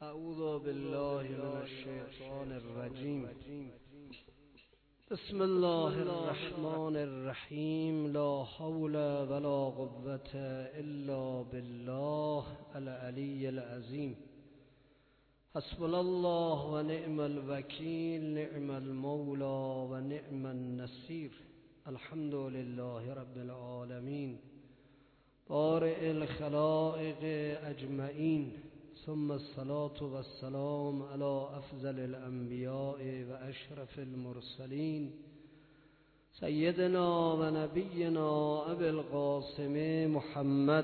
اعوذ بالله من الشیطان الرجیم. بسم الله الرحمن الرحیم. لا حول ولا قوة الا بالله العلی العظیم. حسبنا الله و نعم الوکیل، نعم المولا و نعم النصیر. الحمد لله رب العالمین، بارئ الخلائق اجمعین، ثم الصلاة والسلام على افضل الانبیاء و اشرف المرسلین، سیدنا و نبینا ابی القاسم محمد.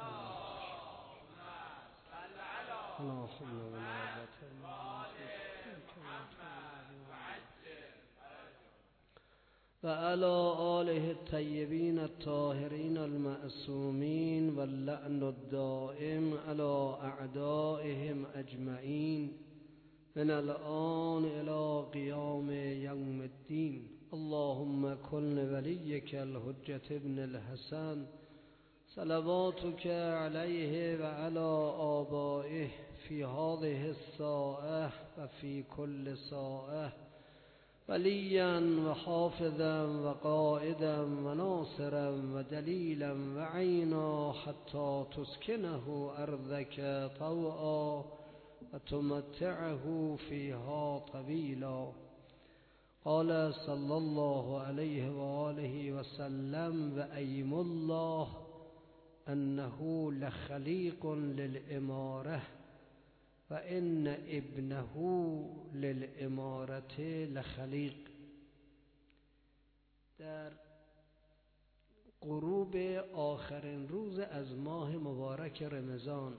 و علی آله الطیبین الطاهرین المعصومین، واللعن الدائم علی اعدائهم اجمعین من الآن الی قیام یوم الدین. اللهم کن ولیک الحجة ابن الحسن صلواتک علیه و علی آبائه فی هذه الساعة و فی کل ساعة، ولیا و حافظا و قائدا و ناصرا و دلیلا و عینا، حتی تسکنه ارضک طوعا و تمتعه فیها طویلا. قال صلی الله علیه و آله و سلم: و ایم الله انه لخلیق للاماره و ان ابنه للامارت لخلیق. در غروب آخرین روز از ماه مبارک رمضان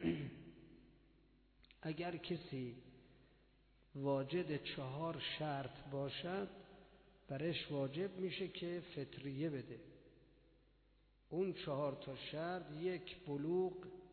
اگر کسی واجد 4 شرط باشد، برش واجب میشه که فطریه بده. اون 4 شرط: 1 بلوغ،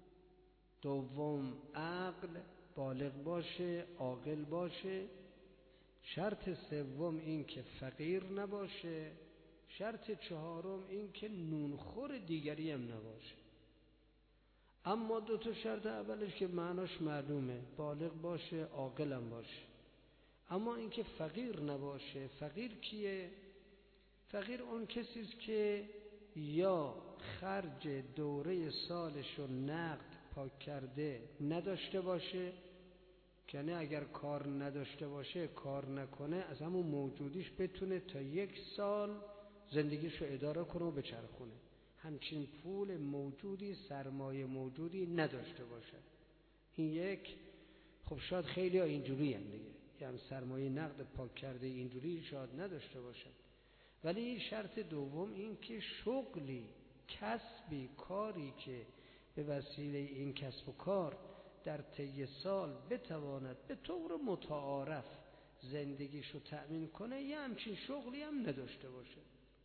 2 عقل، بالغ باشه، عاقل باشه. شرط 3 این که فقیر نباشه. شرط 4 این که نونخور دیگری هم نباشه. اما 2 شرط اولش که معناش معلومه، بالغ باشه، عاقل هم باشه. اما این که فقیر نباشه. فقیر کیه؟ فقیر اون کسیست که یا خرج دوره سالشو نقد پاک کرده نداشته باشه، یعنی اگر کار نداشته باشه، کار نکنه، از همون موجودیش بتونه تا 1 سال زندگیشو اداره کنه و بچرخونه. همچین پول موجودی، سرمایه موجودی نداشته باشه. این 1. خب شاید خیلی ها اینجوری هم دیگه، یعنی سرمایه نقد پاک کرده اینجوری شاید نداشته باشن. ولی شرط 2 این که شغلی، کسبی، کاری که به وسیله این کسب و کار در طی سال بتواند به طور متعارف زندگیشو تأمین کنه، یه همچین شغلی هم نداشته باشه.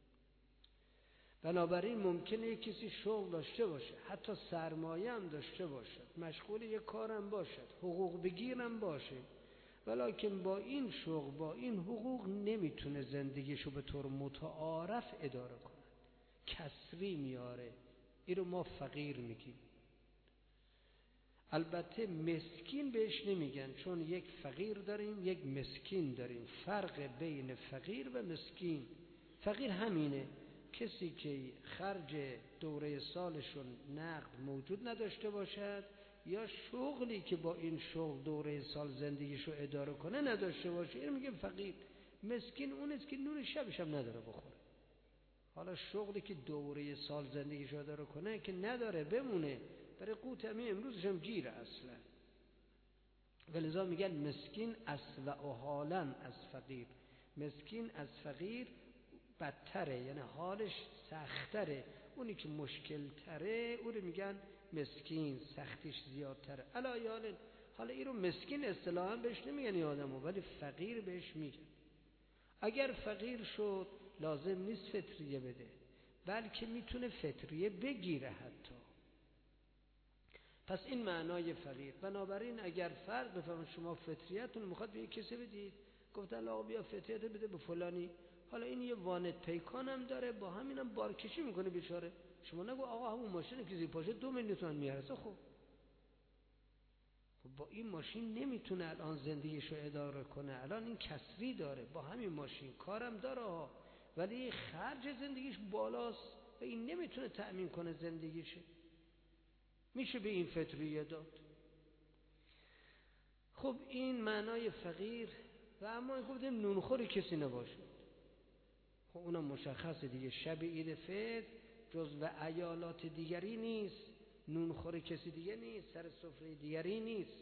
بنابراین ممکنه یک کسی شغل داشته باشه، حتی سرمایه هم داشته باشه، مشغول یک کارم باشد، حقوق بگیرم باشه، ولیکن با این شغل، با این حقوق نمیتونه زندگیشو به طور متعارف اداره کنه، کسری میاره. این رو ما فقیر میگیم. البته مسکین بهش نمیگن، چون یک فقیر داریم، یک مسکین داریم. فرق بین فقیر و مسکین: فقیر همینه، کسی که خرج دوره سالشون نقد موجود نداشته باشد، یا شغلی که با این شغل دوره سال زندگیشو اداره کنه نداشته باشه، این میگه فقیر. مسکین اونست که نون شبش هم نداره بخوره. حالا شغلی که دوره سال زندگیشو اداره کنه که نداره، بمونه برای قوت همین امروزش هم گیره اصلا. ولذا میگن مسکین اسوأ حالا از فقیر. مسکین از فقیر بدتره، یعنی حالش سختره. اونی که مشکل تره اون رو میگن مسکین، سختیش زیادتره. حالا این رو مسکین اصطلاحاً بهش نمیگن این آدمو، ولی فقیر بهش میگن. اگر فقیر شد لازم نیست فطریه بده، بلکه میتونه فطریه بگیره حتی. پس این معنای فقیر. بنابراین اگر فرق بفهمید شما فطریتون میخواد به یک کسی بدید، گفتن آقا بیا فطریت بده به فلانی، حالا این یه وانت پیکان هم داره، با همینم بارکشی میکنه بیچاره. شما نگو آقا همون ماشین که زیر پاشه 2 میلیون تومان میارزه. خب با این ماشین نمیتونه الان زندگیشو اداره کنه، الان این کسری داره، با همین ماشین کارم داره ولی خرج زندگیش بالاست و این نمیتونه تأمین کنه زندگیشه، میشه به این فطریه داد. خب این معنای فقیر. و اما گفتیم نونخوری کسی نباشه، خب اونم مشخصه دیگه، شب عید فطر جزو ایالات دیگری نیست، نونخور کسی دیگه نیست، سر سفره دیگری نیست،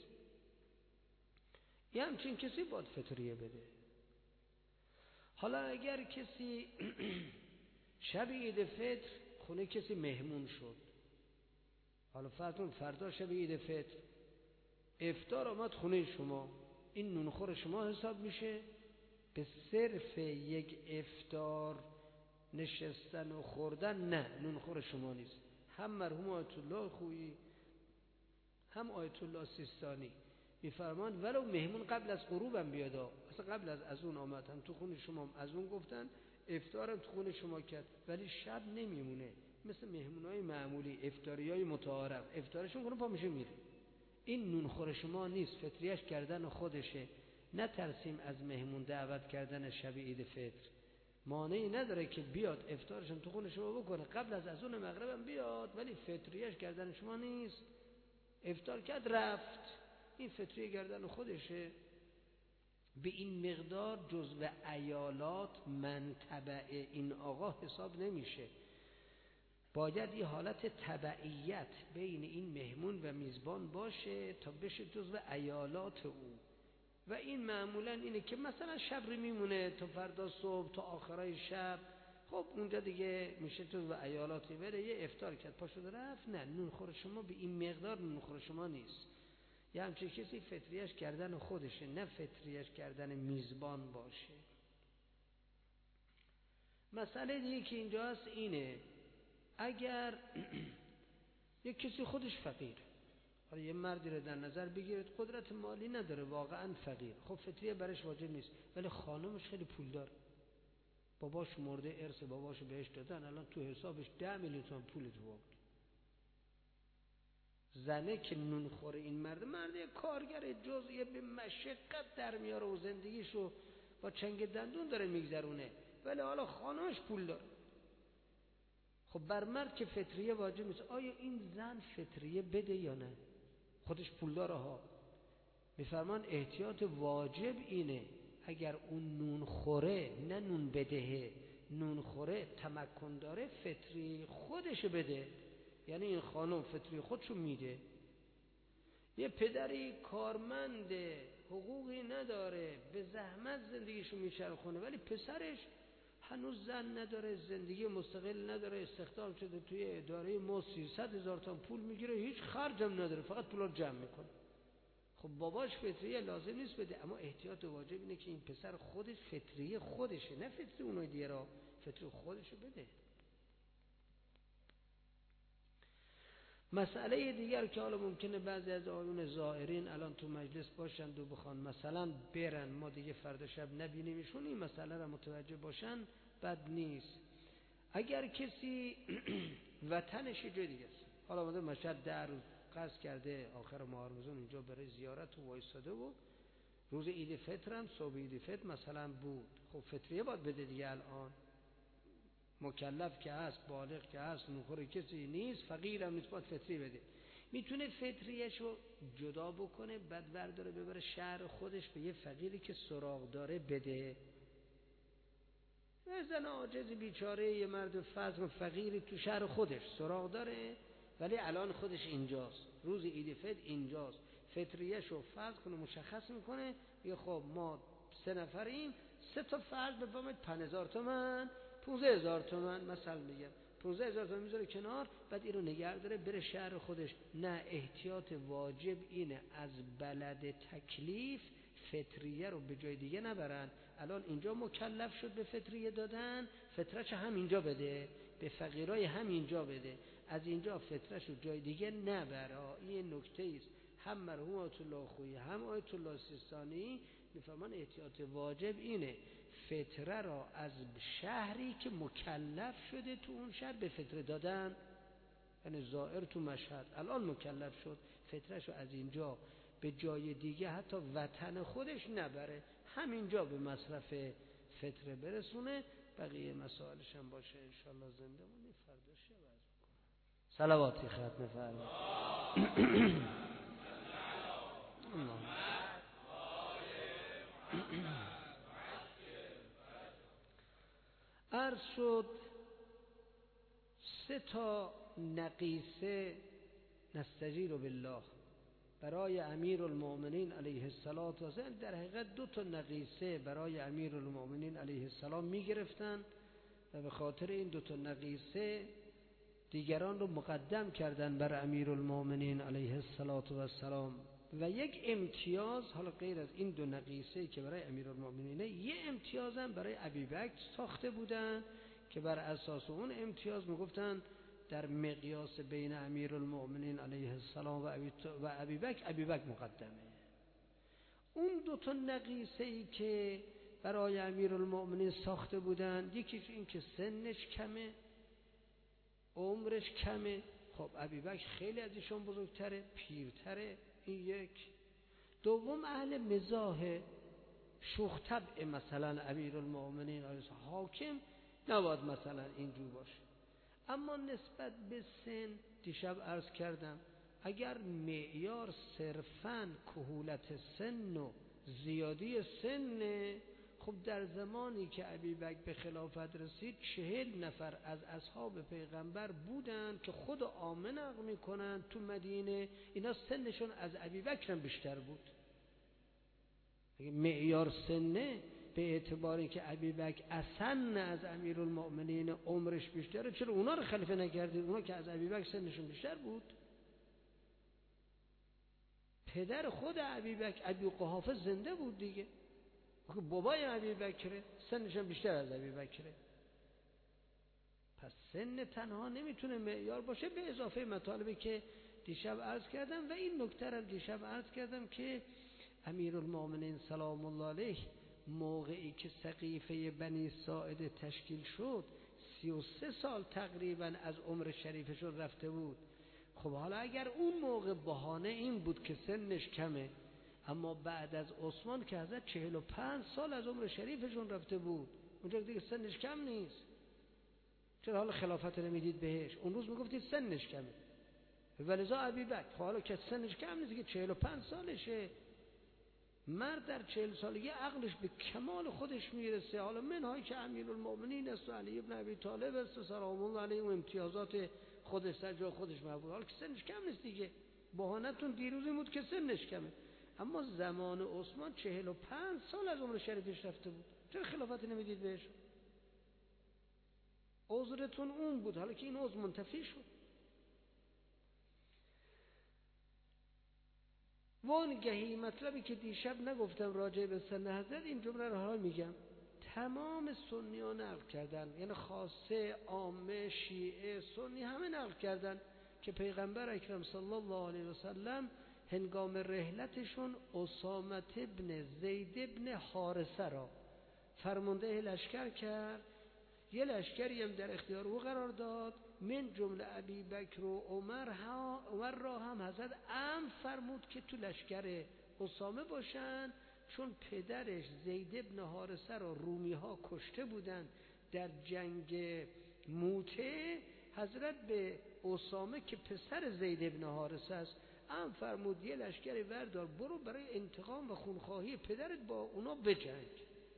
یه همچین کسی باید فطریه بده. حالا اگر کسی شب عید فطر خونه کسی مهمون شد، حالا فردا شب عید فطر افطار آمد خونه شما، این نونخور شما حساب میشه؟ به صرف یک افطار نشستن و خوردن نه، نونخور شما نیست. هم مرحوم آیت الله خویی هم آیت الله سیستانی میفرمان ولو مهمون قبل از غروبم بیاد، اصلا قبل از اون آمد هم تو خونه شما، از اون گفتن افطارم تو خونه شما کرد ولی شب نمیمونه، مثل مهمونای معمولی افطاریای متعارف، افطارشون کنه پا میشه میره. این نونخور شما نیست، فطریش کردن خودشه. نترسیم از مهمون دعوت کردن شب عید فطر، مانعی نداره که بیاد افطارشون تو خونه شما بکنه، قبل از اون مغربم بیاد، ولی فطریش کردن شما نیست. افطار کرد رفت، این فطریه کردن خودشه. به این مقدار جزو ایالات منطبع این آقا حساب نمیشه. باید یه حالت تبعیت بین این مهمون و میزبان باشه تا بشه جزو ایالات او. و این معمولا اینه که مثلا شب رو میمونه تا فردا صبح تا آخرای شب، خب اونجا دیگه میشه جزو ایالاتی، بره یه افطار کرد پا شد رفت، نه، نونخور شما به این مقدار نونخور شما نیست. یه همچه کسی فطریش کردن خودشه، نه فطریش کردن میزبان باشه. مسئله دیگه که اینجا هست اینه، اگر یک کسی خودش فقیر، حالا یه مردی رو در نظر بگیرید قدرت مالی نداره، واقعا فقیر، خب فطریه برش واجب نیست، ولی خانمش خیلی پولدار، باباش مرده ارث باباشو بهش دادن، الان تو حسابش 10 میلیون تومان پول تو بود. زنه که نون خوره این مرد کارگر جزئی به مشقت در میاره و زندگیشو با چنگ دندون داره میگذرونه، ولی حالا خانمش پول داره. خب بر مرد که فطریه واجب نیست، آیا این زن فطریه بده یا نه؟ خودش پول داره ها. میفرمان احتیاط واجب اینه اگر اون نون خوره، نه نون بدهه، نون خوره تمکن داره فطری خودش بده، یعنی این خانم فطری خودشو میده. یه پدری کارمند حقوقی نداره، به زحمت زندگیشو میچرخونه، ولی پسرش هنوز زن نداره، زندگی مستقل نداره، استخدام شده توی اداره ما 300,000 تومان پول میگیره، هیچ خرجم نداره، فقط پولا رو جمع میکنه. خب باباش فطریه لازم نیست بده، اما احتیاط واجب اینه که این پسر خودش فطریه خودشه، نه فطری اونای دیگه را، فطری خودشو بده. مسئله دیگر که حالا ممکنه بعضی از آیون زائرین الان تو مجلس باشند و بخوان مثلا برن، ما دیگه فردا شب نبینیمشون، این مسئله را متوجه باشن بد نیست. اگر کسی وطنش جای دیگه است، حالا اومده مشهد 10 روز قصد کرده آخر ماه رمضان اینجا برای زیارت و وایساده و روز عید فطر هم صبح عید فطر مثلا بود، خب فطریه باید بده دیگه. الان مکلف که هست، بالغ که هست، نوخور کسی نیست، فقیر هم نیست، باید فطری بده. میتونه فطریشو جدا بکنه، بعد برداره ببره شهر خودش به یه فقیری که سراغ داره بده. زن عاجز بیچاره، یه مرد فقر فقیری تو شهر خودش سراغ داره ولی الان خودش اینجاست، روز عید فطر اینجاست، فطریشو فرض کنه مشخص میکنه، یه خب ما 3 نفریم، 3 تا فرد بفهمید 5000 تومان، 15000 تومان مثلا میگم، 15000 تومان میذاره کنار، بعد اینو نگه داره بره شهر خودش. نه، احتیاط واجب اینه از بلد تکلیف فطریه رو به جای دیگه نبرن. الان اینجا مکلف شد به فطریه دادن، فطرش هم اینجا بده، به فقیرای هم اینجا بده، از اینجا فطرش رو جای دیگه نبره. این نکته است. هم مرحوم آیت الله خویی هم آیت الله سیستانی میفرمان احتیاط واجب اینه فطره را از شهری که مکلف شده تو اون شهر به فطره دادن، یعنی زائر تو مشهد الان مکلف شد، فطرش رو از اینجا به جای دیگه حتی وطن خودش نبره، همینجا به مصرف فطره برسونه. بقیه مسائلش هم باشه انشالله زنده مونی فردا شب عرض میکنم. صلواتی ختم فرمایید. عرض شد 3 نقیصه نستجیر بالله برای امیرالمؤمنین علیه السلام و سلام، در حقیقت 2 نقیصه برای امیرالمؤمنین علیه السلام میگرفتن و به خاطر این 2 نقیصه دیگران رو مقدم کردن بر امیرالمؤمنین علیه السلام. و یک امتیاز، حالا غیر از این 2 نقیصه که برای امیرالمؤمنین، یه امتیاز هم برای ابیبکر ساخته بودن که بر اساس اون امتیاز میگفتن در مقیاس بین امیرالمؤمنین علیه السلام و ابیبکر مقدمه. اون 2 نقیصه ای که برای امیرالمؤمنین ساخته بودن، یکیش این که سنش کمه، عمرش کمه. خب ابیبکر خیلی از ایشون بزرگتره، پیرتره، این یک. دوم اهل مزاح، شوخ طبع مثلا امیرالمؤمنین علیه السلام، حاکم نباید مثلا اینجور باشه. اما نسبت به سن دیشب عرض کردم اگر معیار صرفاً کهولت سن و زیادی سن، خب در زمانی که ابیبکر به خلافت رسید 40 نفر از اصحاب پیغمبر بودن که خود عامه نقل میکنن تو مدینه اینا سنشون از ابیبکر هم بیشتر بود. اگه معیار سنه به اعتباری که ابیبکر اسن از امیرالمؤمنین عمرش بیشتره، چرا اونا رو خلیفه نکردید؟ اونا که از ابیبکر سنشون بیشتر بود. پدر خود ابیبکر ابی قحافه زنده بود دیگه، بابای ابیبکر سنش بیشتر از ابیبکره. پس سن تنها نمیتونه معیار باشه، به اضافه مطالبی که دیشب عرض کردم. و این نکته رو دیشب عرض کردم که امیرالمؤمنین سلام الله علیه موقعی که سقیفه بنی ساعده تشکیل شد 33 سال تقریبا از عمر شریفشون رفته بود. خب حالا اگر اون موقع بهانه این بود که سنش کمه، اما بعد از عثمان که حضرت 45 سال از عمر شریفشون رفته بود، اونجا دیگه سنش کم نیست، چرا حالا خلافت نمیدید بهش؟ اون روز میگفتید سنش کمه. ولذا ابیبکر حالا که سنش کم نیست که 45 سالشه، مرد در 40 سالگی عقلش به کمال خودش میرسه. حالا منهای که امیرالمؤمنین است و علی ابن ابی طالب است سلام الله علیه و امتیازات خودش در جای خودش محفوظ، حالا که سنش کم نیست دیگه. بهانتون دیروزی بود که سنش کمه، اما زمان عثمان 45 سال از عمر شریفش رفته بود، چرا خلافت نمیدید بهش؟ عذرتون اون بود، حالا که این عذر منتفی شد. وانگهی مطلبی که دیشب نگفتم راجع به سن حضرت، این جمله رو حالا میگم. تمام سنیان نقل کردن، یعنی خاصه عامه شیعه سنی همه نقل کردن که پیغمبر اکرم صلی الله علیه و سلم هنگام رحلتشون اسامه ابن زید ابن حارثه را فرمانده لشکر کرد. یه لشکری هم در اختیار او قرار داد، من جمله ابی بکر و عمر را هم حضرت امر فرمود که تو لشکر اسامه باشن، چون پدرش زید ابن حارثه را رومی ها کشته بودند در جنگ موته. حضرت به اسامه که پسر زید ابن حارثه است امر فرمود یه لشکری بردار، برو برای انتقام و خونخواهی پدرت با اونا بجنگ.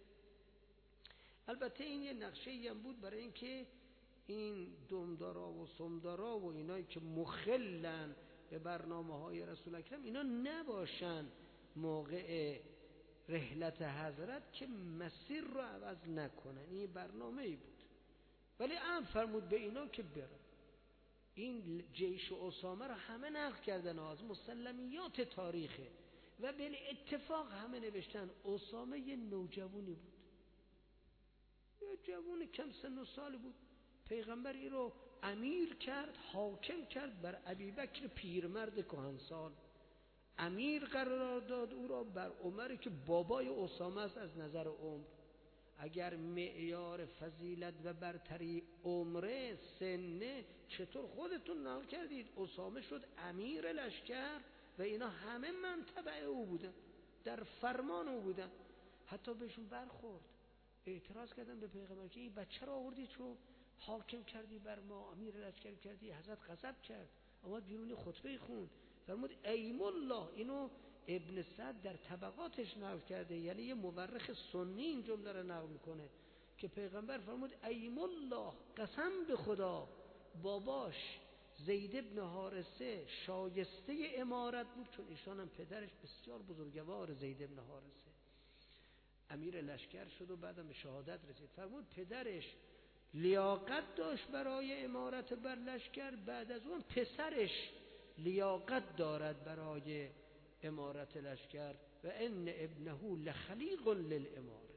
البته این یه نقشه‌ای هم بود برای اینکه این دمدارا و سمدارا و اینایی که مخلن به برنامه‌های رسول اکرم اینا نباشن موقع رحلت حضرت که مسیر رو عوض نکنن. این برنامه‌ای بود، ولی امر فرمود به اینا که برن. این جیش اسامه رو همه نقل کردن، از مسلمیات تاریخه و به اتفاق همه نوشتن اسامه یه نوجوانی بود، یه جوان کم سن و سال بود. پیغمبر این رو امیر کرد، حاکم کرد بر ابیبکر پیرمرد کهنسال، امیر قرار داد او را بر عمر که بابای اسامه است از نظر عمر. اگر معیار فضیلت و برتری عمره سنه، چطور خودتون نقل کردید اسامه شد امیر لشکر و اینا همه منتبع او بودن، در فرمان او بودن. حتی بهشون برخورد، اعتراض کردن به پیغمبر که این بچه رو آوردی تو حاکم کردی بر ما، امیر لشکر کردی. حضرت غضب کرد، آمد بیرون خطبه خوند، فرمود ایم الله. اینو ابن سعد در طبقاتش نقل کرده، یعنی یه مورخ سنی این جمله رو نقل میکنه که پیغمبر فرمود ایم الله، قسم به خدا باباش زید ابن حارثه شایسته امارت بود، چون ایشان هم پدرش بسیار بزرگوار زید ابن حارثه امیر لشکر شد و بعدم به شهادت رسید. فرمود پدرش لیاقت داشت برای امارت بر لشکر، بعد از اون پسرش لیاقت دارد برای امارت لشکر و ان ابنه لخلیق للاماره.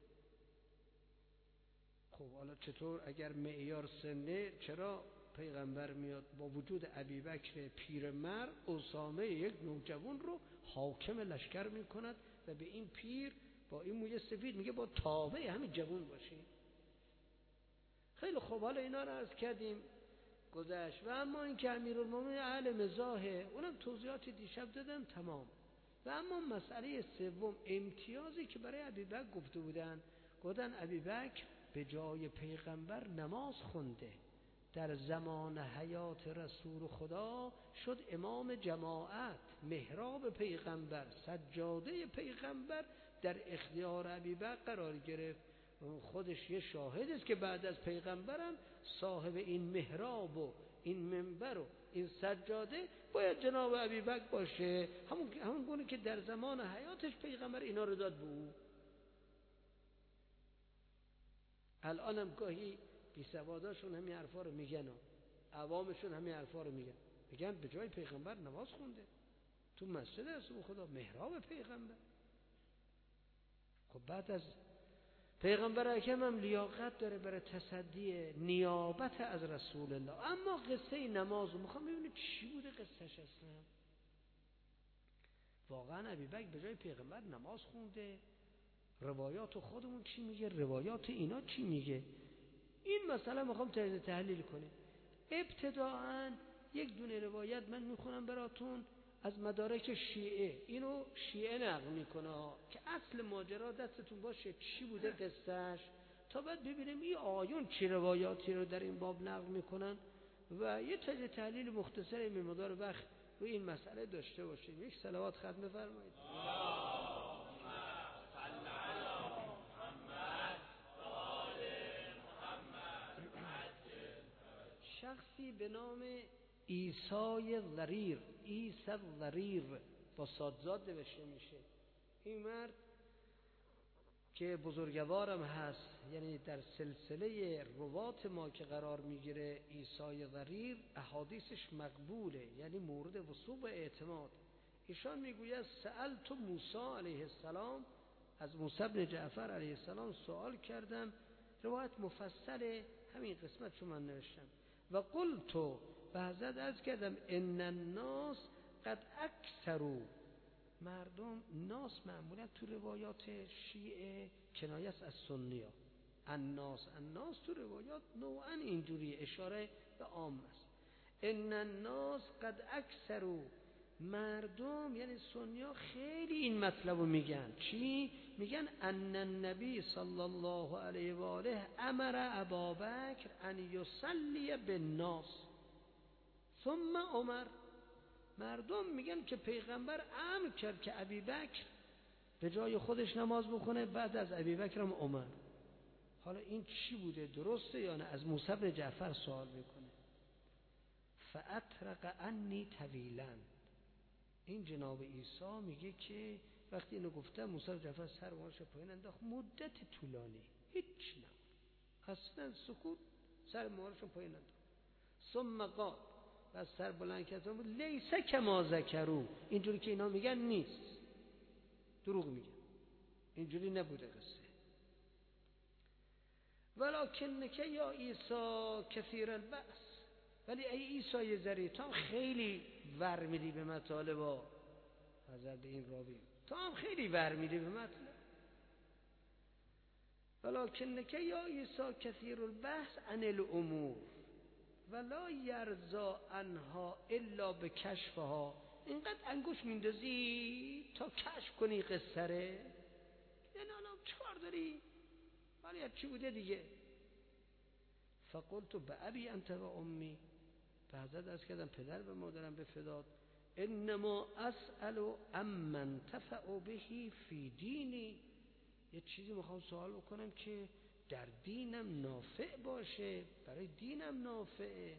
خب حالا چطور اگر معیار سنه، چرا پیغمبر میاد با وجود ابوبکر پیرمرد اسامه یک نوجوان رو حاکم لشکر میکند و به این پیر با این موی سفید میگه با تابع همین جوان باشی؟ خیلی خوب، حالا اینا رو عرض کردیم گذشت. و اما این که امیرالمومنین اهل مزاحه، اونم توضیحاتی دیشب دادم تمام. و اما مسئله سوم، امتیازی که برای ابوبکر گفته بودن، گفتن ابوبکر به جای پیغمبر نماز خونده، در زمان حیات رسول خدا شد امام جماعت، محراب پیغمبر، سجاده پیغمبر در اختیار ابوبکر قرار گرفت. خودش یه شاهد است که بعد از پیغمبرم صاحب این محراب و این منبر و این سجاده باید جناب ابوبکر باشه، همون گونه که در زمان حیاتش پیغمبر اینا رو داد به او. الانم گاهی بی سواداشون همین حرفا رو میگن و عوامشون همین حرفا رو میگن به جای پیغمبر نماز خونده تو مسجد رسول خدا، محراب پیغمبر. خب بعد از پیغمبر اکرم هم لیاقت داره برای تصدی نیابت از رسول الله. اما قصه نماز رو میخوام ببینید چی بوده قصهش اصلا. واقعا ابوبکر به جای پیغمبر نماز خونده؟ روایات خودمون چی میگه؟ روایات اینا چی میگه؟ این مسئله میخوام تحلیل کنیم. ابتداعا یک دونه روایت من میخونم براتون از مدارک شیعه، اینو شیعه نقل میکنه که اصل ماجرا دستتون باشه چی بوده قصهش، تا بعد ببینیم این آیون چی روایاتی رو در این باب نقل میکنن و یه تحلیل مختصر مقدار وقت روی این مسئله داشته باشیم. یک صلوات ختم بفرمایید. شخصی به نام عیسی ضریر، عیسی ضریر با صادزاد نوشته میشه. این مرد که بزرگوارم هست، یعنی در سلسله روات ما که قرار میگیره، عیسی ضریر احادیثش مقبوله، یعنی مورد وثوق و اعتماد. ایشان میگوید سألت موسی علیه السلام، از موسی بن جعفر علیه السلام سوال کردم. روایت مفصله، همین قسمت شما نوشتم. و قلت، و حضرت عرض کردم ان الناس قد اکثروا، مردم، ناس معمولا تو روایات شیعه کنایه است از سنی‌ها. الناس تو روایات نوعا اینجوری اشاره به عام است. ان الناس قد اکثروا، مردم یعنی سنی‌ها خیلی این مطلب رو میگن. چی میگن؟ ان النبی صلی الله علیه و آله امر ابابکر ان یصلی بالناس ثم عمر. مردم میگن که پیغمبر امر کرد که ابوبکر به جای خودش نماز بخونه، بعد از ابوبکر هم عمر. حالا این چی بوده؟ درسته یا نه؟ از موسی بن جعفر سوال میکنه. فاطرق عنی طویلا، این جناب عیسی میگه که وقتی اینو گفتم موسی بن جعفر سر مارش پایین انداخت، مدت طولانی هیچ نبود، اصلا سکوت، سر مارش پایین انداخت. ثم قال، و سر بلند کرد لیس کما ذکروا، اینجوری که اینا میگن نیست، دروغ میگن، اینجوری نبوده قصه. ولکنک یا عیسی کثیر البأس، ولی ای عیسی ضریر، تو هم خیلی ور میدی به مطالب. حضرت این راوی تو هم خیلی ور میدی به مطلب. ولکنک یا عیسی کثیر البحث عن الامور ولا یرضا عنها الا بکشفها اینقدر انگوش میندازی تا کشف کنی قصه ره، یعنی حالا چه کار داری؟ ولی چی بوده دیگه؟ فقلت بأبی انت و امی، به حضرت عرض کردم پدر به مادرم به فدات، انما اسأل امن تفع بهی فی دینی، یه چیزی میخوام سوال بکنم که در دینم نافع باشه، برای دینم نافعه.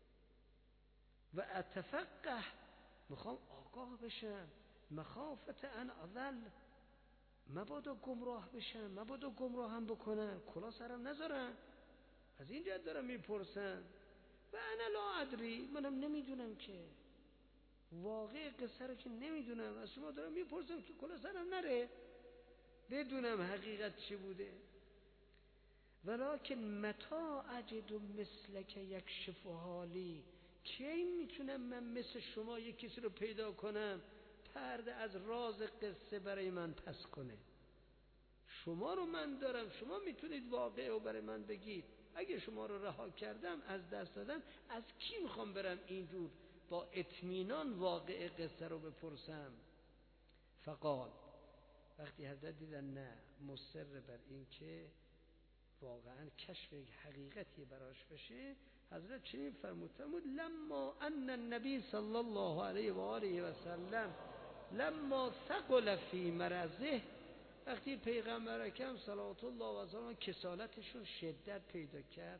و اتفقه، میخوام آگاه بشم، مخافت ان اضل، مبادا گمراه بشم، مبادا گمراهم بکنن، کلا سرم نذارن. از این جهت دارم میپرسم. و انا لا ادری، منم نمیدونم که، واقع قصه رو که نمیدونم، از شما دارم میپرسم که کلا سرم نره، بدونم حقیقت چی بوده. ولکن متا اجد مثلک یکشف حالی، کی میتونم من مثل شما یک کسی رو پیدا کنم پرده از راز قصه برای من پس کنه؟ شما رو من دارم، شما میتونید واقعه رو برای من بگید. اگه شما رو رها کردم، از دست دادم، از کی میخوام برم اینجور با اطمینان واقعه قصه رو بپرسم؟ فقال، وقتی حضرت دیدن نه مصر بر این که واقعا کشف حقیقتی براش بشه، حضرت چنین فرمود لما ان النبی صلی الله علیه و آله و سلم لما ثقل فی مرضه، وقتی پیغمبر اکرم صلوات الله و سلامه کسالتشون شدت پیدا کرد.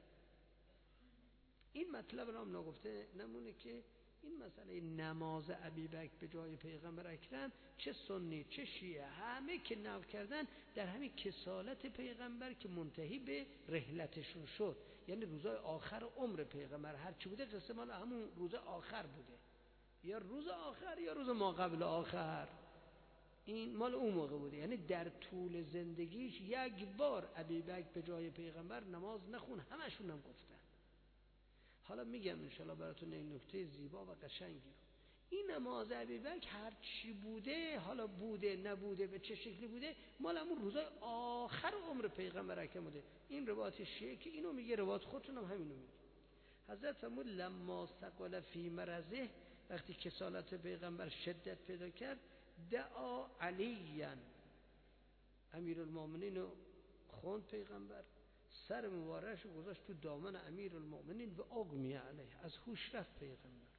این مطلب رو نگفته نمونه که این مسئله نماز ابیبکر به جای پیغمبر اکرم، چه سنی چه شیعه همه که نقل کردن در همین کسالت پیغمبر که منتهی به رحلتشون شد، یعنی روزای آخر عمر پیغمبر هر چی بوده قصه مال همون روز آخر بوده، یا روز آخر یا روز ما قبل آخر، این مال اون موقع بوده. یعنی در طول زندگیش یک بار ابیبکر به جای پیغمبر نماز نخون، همشون هم گفتن. حالا میگم انشالله براتون این نکته زیبا و قشنگی رو. این نماز ابیبکر هر چی بوده، حالا بوده نبوده به چه شکلی بوده، مال همون روزای آخر عمر پیغمبر اکرم بوده. این روایت شیعه که اینو میگه، روایت خودتون هم همینو میگه. حضرت فرمود لما ثقل فی مرضه، وقتی کسالت پیغمبر شدت پیدا کرد، دعا علیاً، امیرالمومنین رو خوند پیغمبر، سر مبارکش گذاشت تو دامن امیرالمومنین و اغمی علیه، از هوش رفت پیغمبر.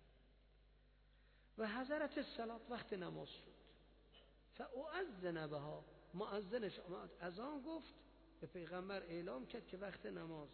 و حضرت الصلاة، وقت نماز شد، فاؤذن بها، مؤذنش آمد اذان گفت، به پیغمبر اعلام کرد که وقت نماز.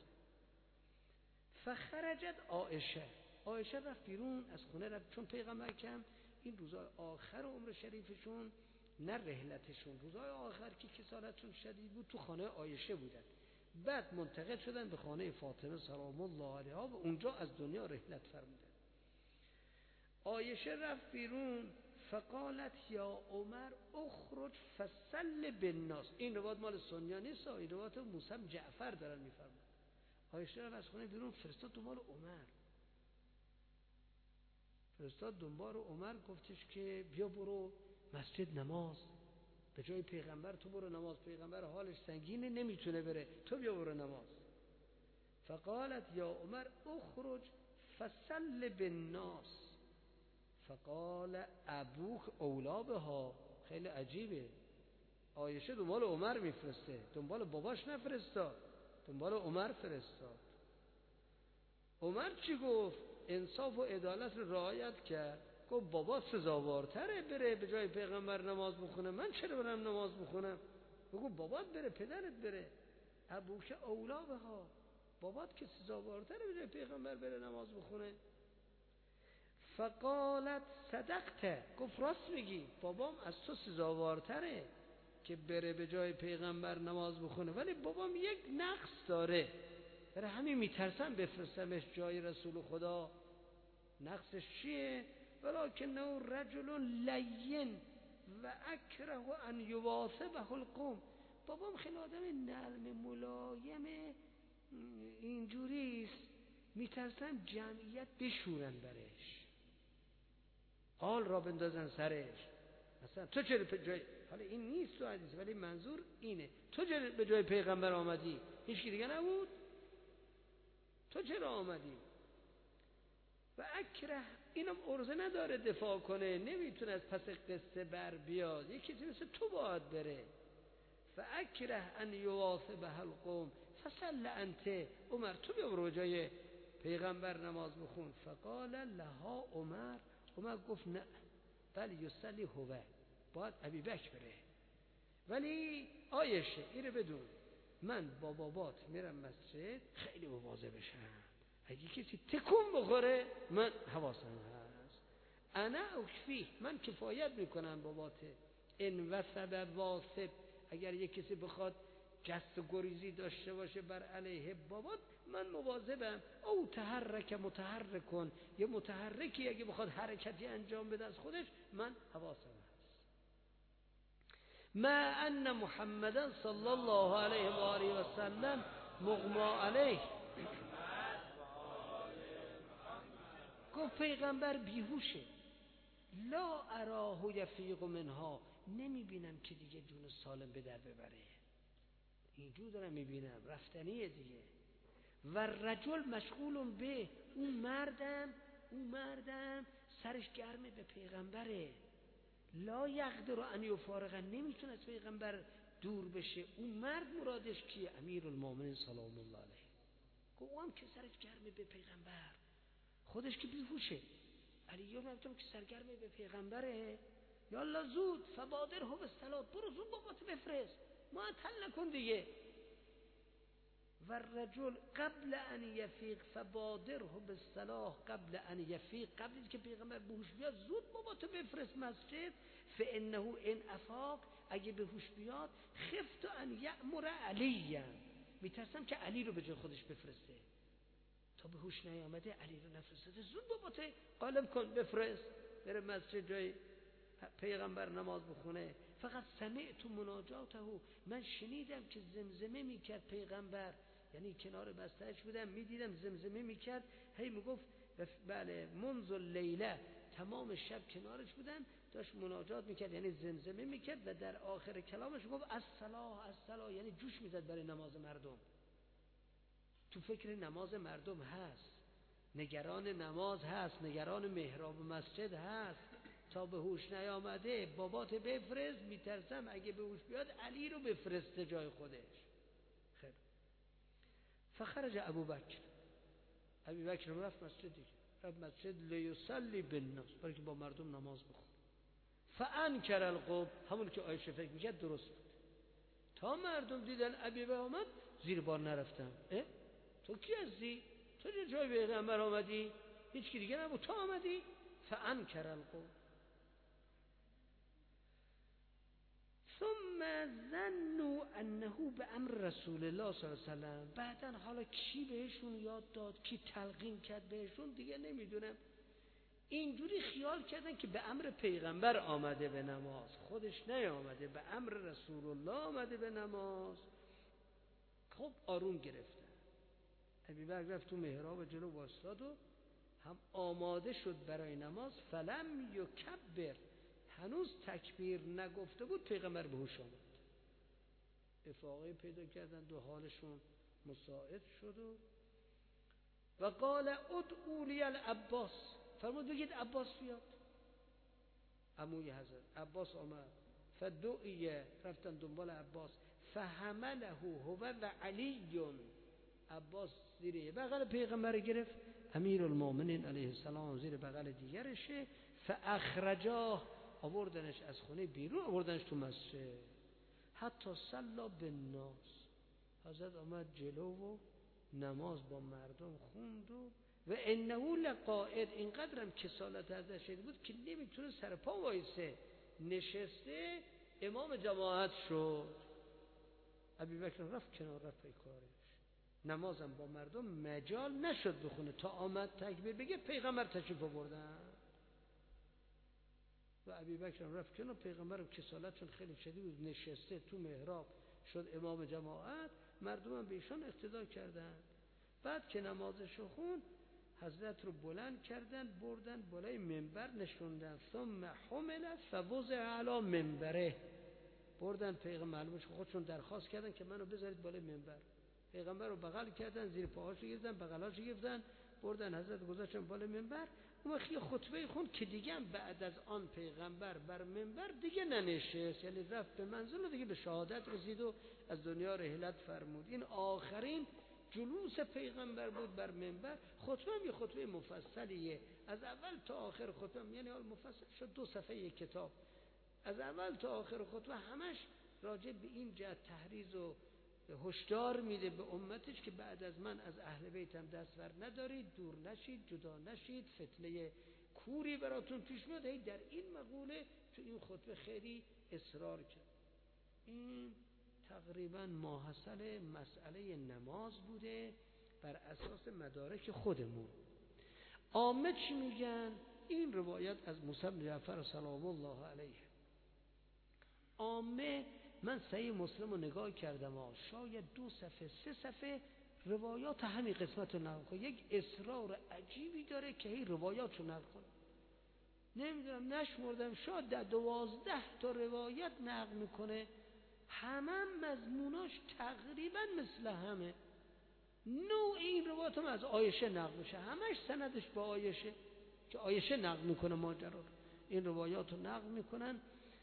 فخرجت عایشه رفت بیرون از خونه رفت، چون پیغمبر کم این روزای آخر عمر شریفشون، نه رحلتشون، روزای آخر که کسالتشون شدید بود، تو خانه عایشه بودن، بعد منتقل شدن به خانه فاطمه سلام الله علیها و اونجا از دنیا رحلت فرمودن. عایشه رفت بیرون، فقالت یا عمر اخرج فصل بالناس. این روایت مال سنیان نیست، این روایت موسی جعفر دارن میفرمایند. عایشه رفت از خانه بیرون، فرستاد دنبال عمر، فرستاد دنبال عمر، گفتش که بیا برو مسجد نماز، به جای پیغمبر تو برو نماز، پیغمبر حالش سنگینه نمیتونه بره، تو بیا برو نماز. فقالت یا عمر اخرج فصل بالناس، فقال ابوک اولا بها. خیلی عجیبه، عایشه دنبال عمر میفرسته، دنبال باباش نفرستاد، دنبال عمر فرستاد. عمر چی گفت؟ انصاف و عدالت رو رعایت کرد، گفت بابا سزاوارتره بره به جای پیغمبر نماز بخونه، من چرا برم نماز بخونم؟ بگو بابات بره، پدرت بره. ابوک اولا بها، بابات که سزاوارتره به جای پیغمبر بره نماز بخونه. فقالت صدقت، گفت راست میگی، بابام از تو سزاوارتره که بره به جای پیغمبر نماز بخونه، ولی بابام یک نقص داره، برای همین میترسم بفرستمش جای رسول خدا. نقصش چیه؟ ولکنه رجل لین و اکره ان یواثبه القوم. بابام خیلی آدم نرم ملایم اینجوریست، میترسم جمعیت بشورن برش، آل را بندازن سرش. مثلا تو چرا به جای، حالا این نیست تو حدیث ولی منظور اینه، تو چرا به جای پیغمبر آمدی؟ هیچ کی دیگه نبود، تو چرا آمدی؟ و اکره، اینم ارزه نداره دفاع کنه، نمیتونه از پس قصه بر بیاد، یکی مثل تو باید بره. فاکره ان یواثبها القوم فصل انت، عمر تو بیا برو جای پیغمبر نماز بخون. فقال لها عمر گفت نه، بل یصلی هو، باید ابوبکر بره. ولی عایشه اینو بدون، من با بابات میرم مسجد، خیلی مواظب بشم، اگه کسی تکون بخوره من حواسم هست. انا اکفی، من کفایت میکنم باباته. ان وثب واثب، اگر یک کسی بخواد جست و گریزی داشته باشه بر علیه بابات، من مواظبم. او تحرک متحرک کن، یه متحرکی اگه بخواد حرکتی انجام بده از خودش، من حواسم هست. ما ان محمدا صلی الله علیه و آله و سلم مغمى علیه، گفت پیغمبر بیهوشه. لا اراه یفیق منها، نمیبینم که دیگه جون سالم به در ببره، اینجور دارم میبینم، رفتنیه دیگه. و رجل مشغول به، اون مردم سرش گرمه به پیغمبره. لا یقدر ان یفارق، نمیتونه از پیغمبر دور بشه. اون مرد مرادش کیه؟ امیرالمومنین سلام الله علیه. او هم که سرش گرمه به پیغمبر، خودش که بیهوشه. علی نمیتونم که سرگرمه به پیغمبره. یالا زود فبادره بالصلاة، برو زود بابات بفرست، معطل نکن دیگه. و رجل قبل ان یفیق فبادره بالصلاة، قبل ان یفیق، قبل از که پیغمبر به هوش بیاد زود باباتو بفرست مسجد. فانه ان افاق، اگه به هوش بیاد، خفت ان یأمر علی، میترسم که علی رو به جای خودش بفرسته. تا به هوش نیامده علی رو نفرسته، زود باباتو قالب کن بفرست بره مسجد جای پیغمبر نماز بخونه. فقط سمعت مناجاته، من شنیدم که زمزمه میکرد پیغمبر، یعنی کنار بسترش بودم میدیدم زمزمه میکرد، هی میگفت بله منذ اللیله، تمام شب کنارش بودم داشت مناجات میکرد، یعنی زمزمه میکرد و در آخر کلامش گفت الصلاة، یعنی جوش میزد برای نماز مردم، تو فکر نماز مردم هست، نگران نماز هست، نگران محراب مسجد هست. تا به هوش نیامده بابات بفرست، میترسم اگه به هوش بیاد علی رو بفرسته جای خودش. خیر. فخرج ابوبکر رفت مسجد دیگه، رفت مسجد لیصلی بالناس، برای که با مردم نماز بخونه. فانکر القوم، همون که عایشه فکر میکرد درست بود. تا مردم دیدن ابوبکر آمد زیر بار نرفتن. تو کی هستی؟ تو جای پیغمبر آمدی؟ هیچ کی دیگه نبود، تو آمدی؟ فانکر القوم. ثم ظنوا انه بامر رسول الله صلی الله علیه و سلم، بعدن حالا کی بهشون یاد داد، کی تلقین کرد بهشون دیگه نمیدونم، اینجوری خیال کردن که به امر پیغمبر آمده به نماز، خودش نیامده، به امر رسول الله آمده به نماز. خب آروم گرفتن. ابوبکر رفت تو محراب جلو واسطاد و هم آماده شد برای نماز. فلم یکبر، هنوز تکبیر نگفته بود پیغمبر به هوش آمد، افاقه پیدا کردن، دو حالشون مساعد شد و قال ادعوا لی العباس، فرمود بگید عباس بیاد. عموی حضرت عباس آمد. فدعیه، رفتن دنبال عباس. فحمله هو و علی، عباس زیر بغل پیغمبر گرفت، امیرالمومنین علیه السلام زیر بغل دیگرشه. فاخرجاه، آوردنش از خونه بیرون، آوردنش تو مسجد. حتی صلی بالناس، حضرت آمد جلو و نماز با مردم خوند و انه لقائد، اینقدرم کسالت ازش شده بود که نمیتونه سر پا وایسه، نشسته امام جماعت شد. ابوبکر رفت کنار، رفت پی کارش، نمازم با مردم مجال نشد بخونه تا آمد تکبیر بگه پیغمبر تشریف آوردن. و ابوبکر رفت کنار، پیغمبر کسالتشون خیلی شدید بود، نشسته تو محراب شد امام جماعت، مردم هم به ایشان اقتدا کردن. بعد که نمازشو خوند، حضرت رو بلند کردن بردن بالای منبر نشوندن. ثم حمل فوضع علی منبره، بردن پیغمبر، خودشون درخواست کردن که منو بذارید بالای منبر. پیغمبر رو بغل کردن، زیر پاهاش گرفتن، بغلاش گرفتن، بردن حضرت گذاشتن بالا منبر. اون وقت یه خطبه خوند که دیگه هم بعد از آن پیغمبر بر منبر دیگه ننشست، یعنی رفت به منزل و دیگه به شهادت رسید و از دنیا رحلت فرمود. این آخرین جلوس پیغمبر بود بر منبر. خطبه هم یه خطبه مفصلیه، از اول تا آخر خطبه، یعنی حال مفصل شد 2 صفحه یک کتاب، از اول تا آخر خطبه همش راجع به این جهت تحریض و هشدار میده به امتش که بعد از من از اهل بیتم دست ور ندارید، دور نشید، جدا نشید، فتنه کوری براتون پیش میاد. در این مقوله تو این خطبه خیلی اصرار کرد. این تقریبا ماحصل مسئله نماز بوده بر اساس مدارک خودمون. عامه چی میگن؟ این روایت از موسی بن جعفر سلام الله علیه. عامه من صحیح مسلم رو نگاه کردم شاید 2 صفحه 3 صفحه روایات همین قسمت رو نقل کنه. یک اصرار عجیبی داره که هی روایات رو نقل کنه. نمیدونم نشمردم، شاید 12 تا روایت نقل میکنه، همه مضموناش تقریبا مثل همه. نوع این روایات هم از عایشه نقل میشه، همش سندش با عایشه، که عایشه نقل میکنه ماجرا. این روایات رو نقل میکنن.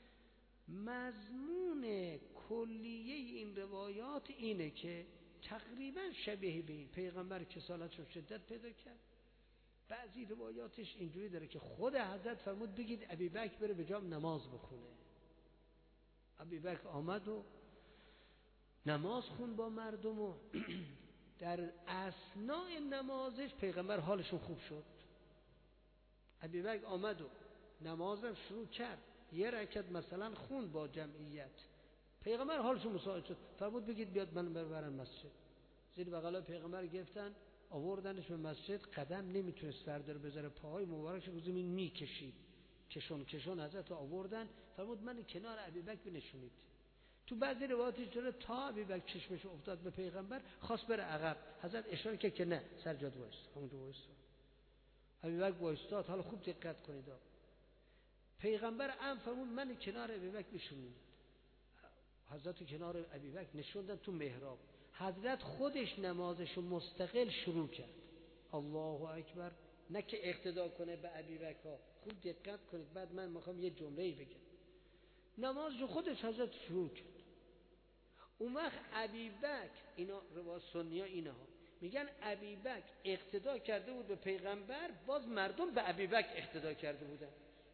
مضمون کلیه این روایات اینه که تقریبا شبیه به این پیغمبر کسالت رو شدت پیدا کرد. بعضی روایاتش اینجوری داره که خود حضرت فرمود بگید ابوبکر بره به جام نماز بخونه. ابوبکر آمد و نماز خون با مردم و در اثناء نمازش پیغمبر حالشون خوب شد. ابوبکر آمد و نمازم شروع کرد، یه رکعت مثلا خون با جمعیت، پیغمبر حالشون مساعد شد، فرمود بگید بیاد من برم مسجد. زیر بغل پیغمبر گرفتن آوردنش به مسجد، قدم نمیتونست سردار بذاره، پاهای مبارکش رو زمین میکشید، کشون حضرت آوردن، فرمود من کنار ابوبکر بنشونید. تو بعضی روایات شده تا ابوبکر چشمش افتاد به پیغمبر خواست بره عقب، حضرت اشاره کرد که نه سجاد وایس، همونجا وایس. ابوبکر وایستاد. حالا خوب دقت کنید، پیغمبر ام فرمود من کنار ابوبکر بشونید. حضرت کنار ابوبکر نشوندن تو محراب. حضرت خودش نمازشو مستقل شروع کرد. الله اکبر، نه که اقتدا کنه به ابوبکر. خوب دقت کنید، بعد من میخوام یه جمله‌ای بگم. نمازشو خودش حضرت شروع کرد. اون وقت ابوبکر، اینا روایت سنی‌ها اینها میگن ابوبکر اقتدا کرده بود به پیغمبر، باز مردم به ابوبکر اقتدا کرده بودن.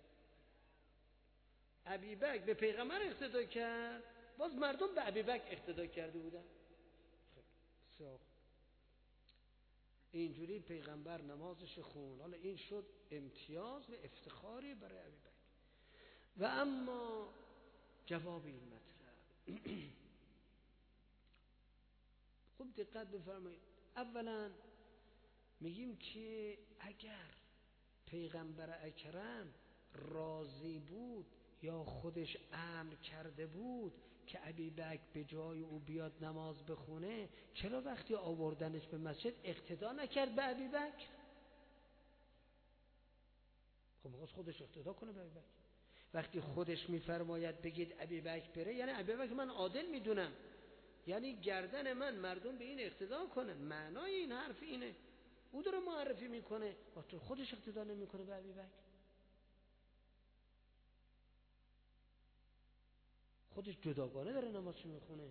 ابوبکر به پیغمبر اقتدا کرد، باز مردم به ابوبکر اقتدا کرده بودن. اینجوری پیغمبر نمازش خون. حالا این شد امتیاز و افتخاری برای ابوبکر. و اما جواب این مطلب خوب دقت بفرمایید. اولا میگیم که اگر پیغمبر اکرم راضی بود یا خودش امر کرده بود که ابوبکر به جای او بیاد نماز بخونه، چرا وقتی آوردنش به مسجد اقتدا نکرد به ابوبکر؟ خب می‌خواست خودش اقتدا کنه به ابوبکر. وقتی خودش میفرماید بگید ابوبکر بره، یعنی ابوبکر من عادل میدونم، یعنی گردن من مردم به این اقتدا کنن. معنای این حرف اینه. او داره معرفی میکنه، وقتی خودش اقتدا نمیکنه به ابوبکر، خودش جداگانه داره نمازش میخونه.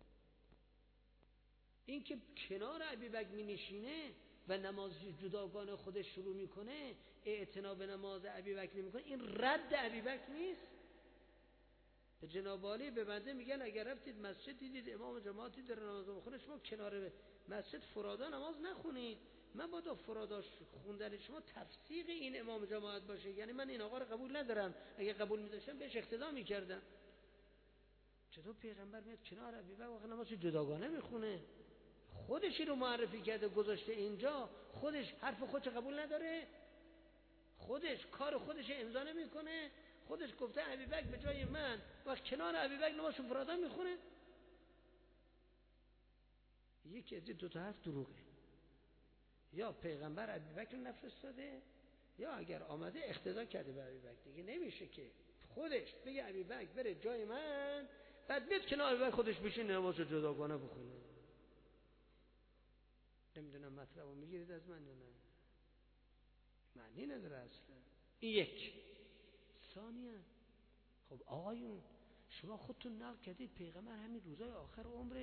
این که کنار ابوبکر مینشینه و نمازش جداگانه خودش شروع میکنه، اعتنا به نماز ابوبکر نمیکنه، این رد ابوبکر نیست. به جناب عالی به بنده میگن اگر رفتید مسجد دیدید امام جماعتی داره نماز میخونه، شما کنار مسجد فرادا نماز نخونید. من باید فراداش خوندن شما تفسیق این امام جماعت باشه. یعنی من این آقا رو قبول ندارم، اگه قبول می‌داشتم بهش اقتدا می‌کردم. چطور پیغمبر میاد کنار ابوبکر واقعا نماز جداگانه میخونه؟ خودش رو معرفی کرده گذاشته اینجا، خودش حرف خودش قبول نداره، خودش کار خودش امضا نمیکنه، خودش گفته ابوبکر به جای من و کنار ابوبکر نماز فرادا میخونه. یکی از این دو تا حرف دروغه. یا پیغمبر ابوبکر نفرستاده، یا اگر آمده اقتدا کرده به ابوبکر. دیگه نمیشه که خودش بگه ابوبکر بره جای من، بعد بیاد کنار ابوبکر خودش بشین نماز جداگانه بخونه. نمیدونم مطلبو میگیرید از من یا نه؟ معنی نداره اصلا. این یک. ثانیاً خب آقایون شما خودتون نقل کردید پیغمبر همین روزای آخر عمرش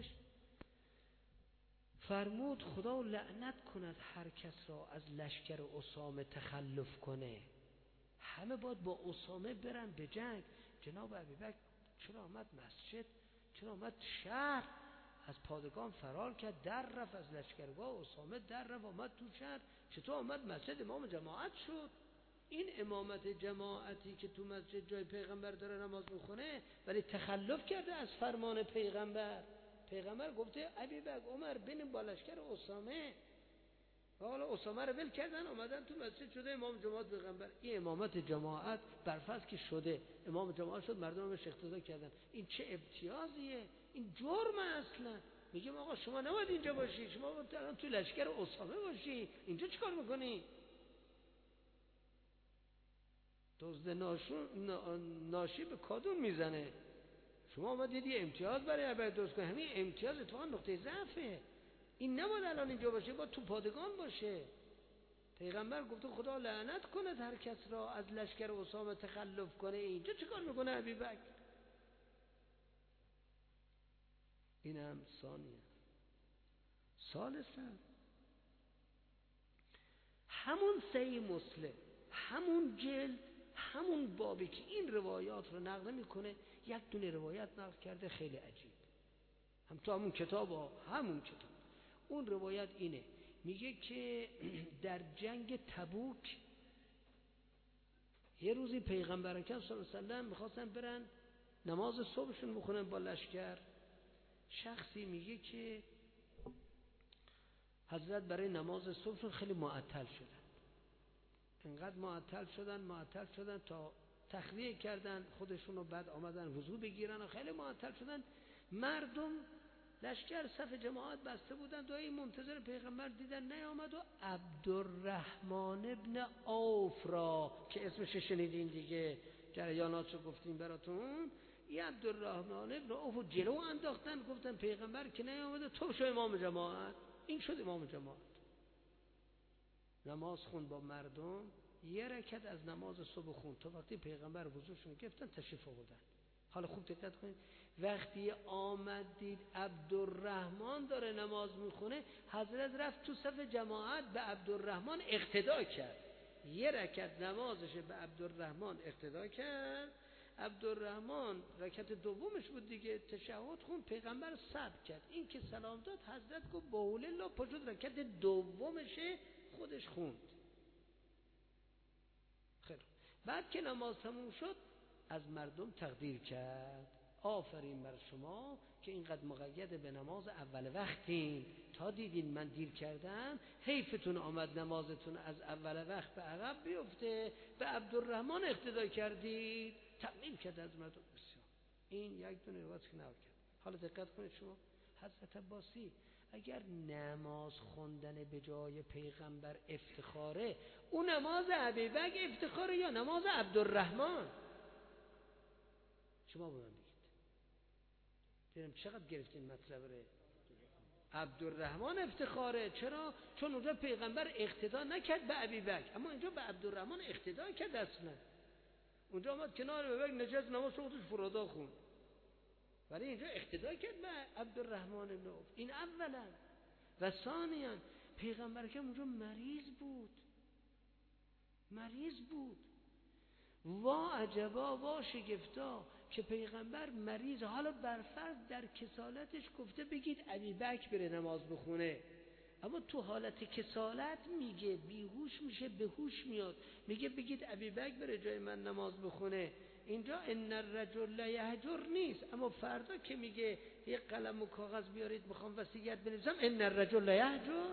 فرمود خدا لعنت کند هر کس را از لشکر اسامه تخلف کنه. همه باید با اسامه برن به جنگ. جناب ابوبکر چرا آمد مسجد؟ چرا آمد شهر؟ از پادگان فرار کرد، در رفت از لشکرگاه اسامه، در رفت آمد تو شهر. چطور آمد مسجد امام جماعت شد؟ این امامت جماعتی که تو مسجد جای پیغمبر داره نماز میخونه ولی تخلف کرده از فرمان پیغمبر. پیغمبر گفته ابوبکر عمر بین با لشکر اسامه، و حالا اسامه رو ول کردن آمدن تو مسجد شده امام جماعت پیغمبر. این امامت جماعت برفرض که شده امام جماعت شد مردم همش اقتدا کردن، این چه امتیازیه؟ این جرم اصلا. میگیم آقا شما نباید اینجا باشی، شما باید الان تو لشکر اسامه باشی، اینجا چیکار میکنی؟ دزد ناشی به کادون میزنه. شما آمدید یه امتیاز برای عبادت درست کنید، همین امتیاز اتفاقا نقطه ضعفه. این نباید الان اینجا باشه، باید تو پادگان باشه. پیغمبر گفته خدا لعنت کند هر کس را از لشکر اسامه تخلف کنه. اینجا چیکار میکنه ابوبکر؟ اینم ثانیه. ثالثا همون صحیح مسلم، همون جلد، همون بابی که این روایات رو نقل میکنه یک دونه روایت نقل کرده خیلی عجیب، هم تو همون کتاب همون کتاب. اون روایت اینه، میگه که در جنگ تبوک یه روزی پیغمبر اکرم صلی الله علیه و سلم میخواستن برن نماز صبحشون بخونن با لشکر. شخصی میگه که حضرت برای نماز صبحشون خیلی معطل شدن، انقدر معطل شدن تا تخلیه کردن خودشونو، بعد آمدن وضو بگیرن و خیلی معطل شدن. مردم لشکر صف جماعت بسته بودن، دایی منتظر پیغمبر دیدن نیامد و عبدالرحمن ابن عوف را که اسمش شنیدین دیگه، جریاناتشو گفتیم براتون، این عبدالرحمن ابن عوف جلو انداختن، گفتن پیغمبر که نیامده تو شو امام جماعت. این شد امام جماعت، نماز خوند با مردم، یه رکعت از نماز صبح خوند تا وقتی پیغمبر وضوشون گرفتن تشریف آوردن. حالا خوب دقت کنید، وقتی آمدید عبدالرحمن داره نماز میخونه، حضرت رفت تو صف جماعت به عبدالرحمن اقتدا کرد، یه رکعت نمازش به عبدالرحمن اقتدا کرد. عبدالرحمن رکعت دومش بود دیگه، تشهد خوند، پیغمبر صبر کرد، این که سلام داد حضرت گفت باول الله، پاشد رکعت دومشه خودش خوند. خیلی بعد که نماز تموم شد از مردم تقدیر کرد، آفرین بر شما که اینقدر مقید به نماز اول وقتین، تا دیدین من دیر کردم حیفتون آمد نمازتون از اول وقت به عقب بیفته، به عبدالرحمن اقتدا کردید، تقدیم کرد از مردم. بسیار این یک دونه روایت که نقل کرد. حالا دقت کنید شما، حضرت عباسی اگر نماز خوندن به جای پیغمبر افتخاره، اون نماز ابوبکر افتخاره یا نماز عبدالرحمن؟ شما به من بگید. دیدم چقدر گرفتین مطلب رو. عبدالرحمن افتخاره. چرا؟ چون اونجا پیغمبر اقتدا نکرد به ابوبکر، اما اینجا به عبدالرحمن اقتدا کرد. اصلا اونجا آمد کنار ابوبکر نشست نماز خودش فرادا خوند، ولی اینجا اقتدا کرد به عبدالرحمن بن عوف. این اولا. و ثانیاً پیغمبر که اونجا مریض بود. وا عجبا، وا شگفتا که پیغمبر مریض، حالا برفرض در کسالتش گفته بگید ابوبکر بره نماز بخونه، اما تو حالت کسالت میگه بیهوش میشه به هوش میاد، میگه بگید ابوبکر بره جای من نماز بخونه. اینجا ان الرجل یهجر نیست، اما فردا که میگه یه قلم و کاغذ بیارید میخوام وصیت بنویسم، ان الرجل یهجر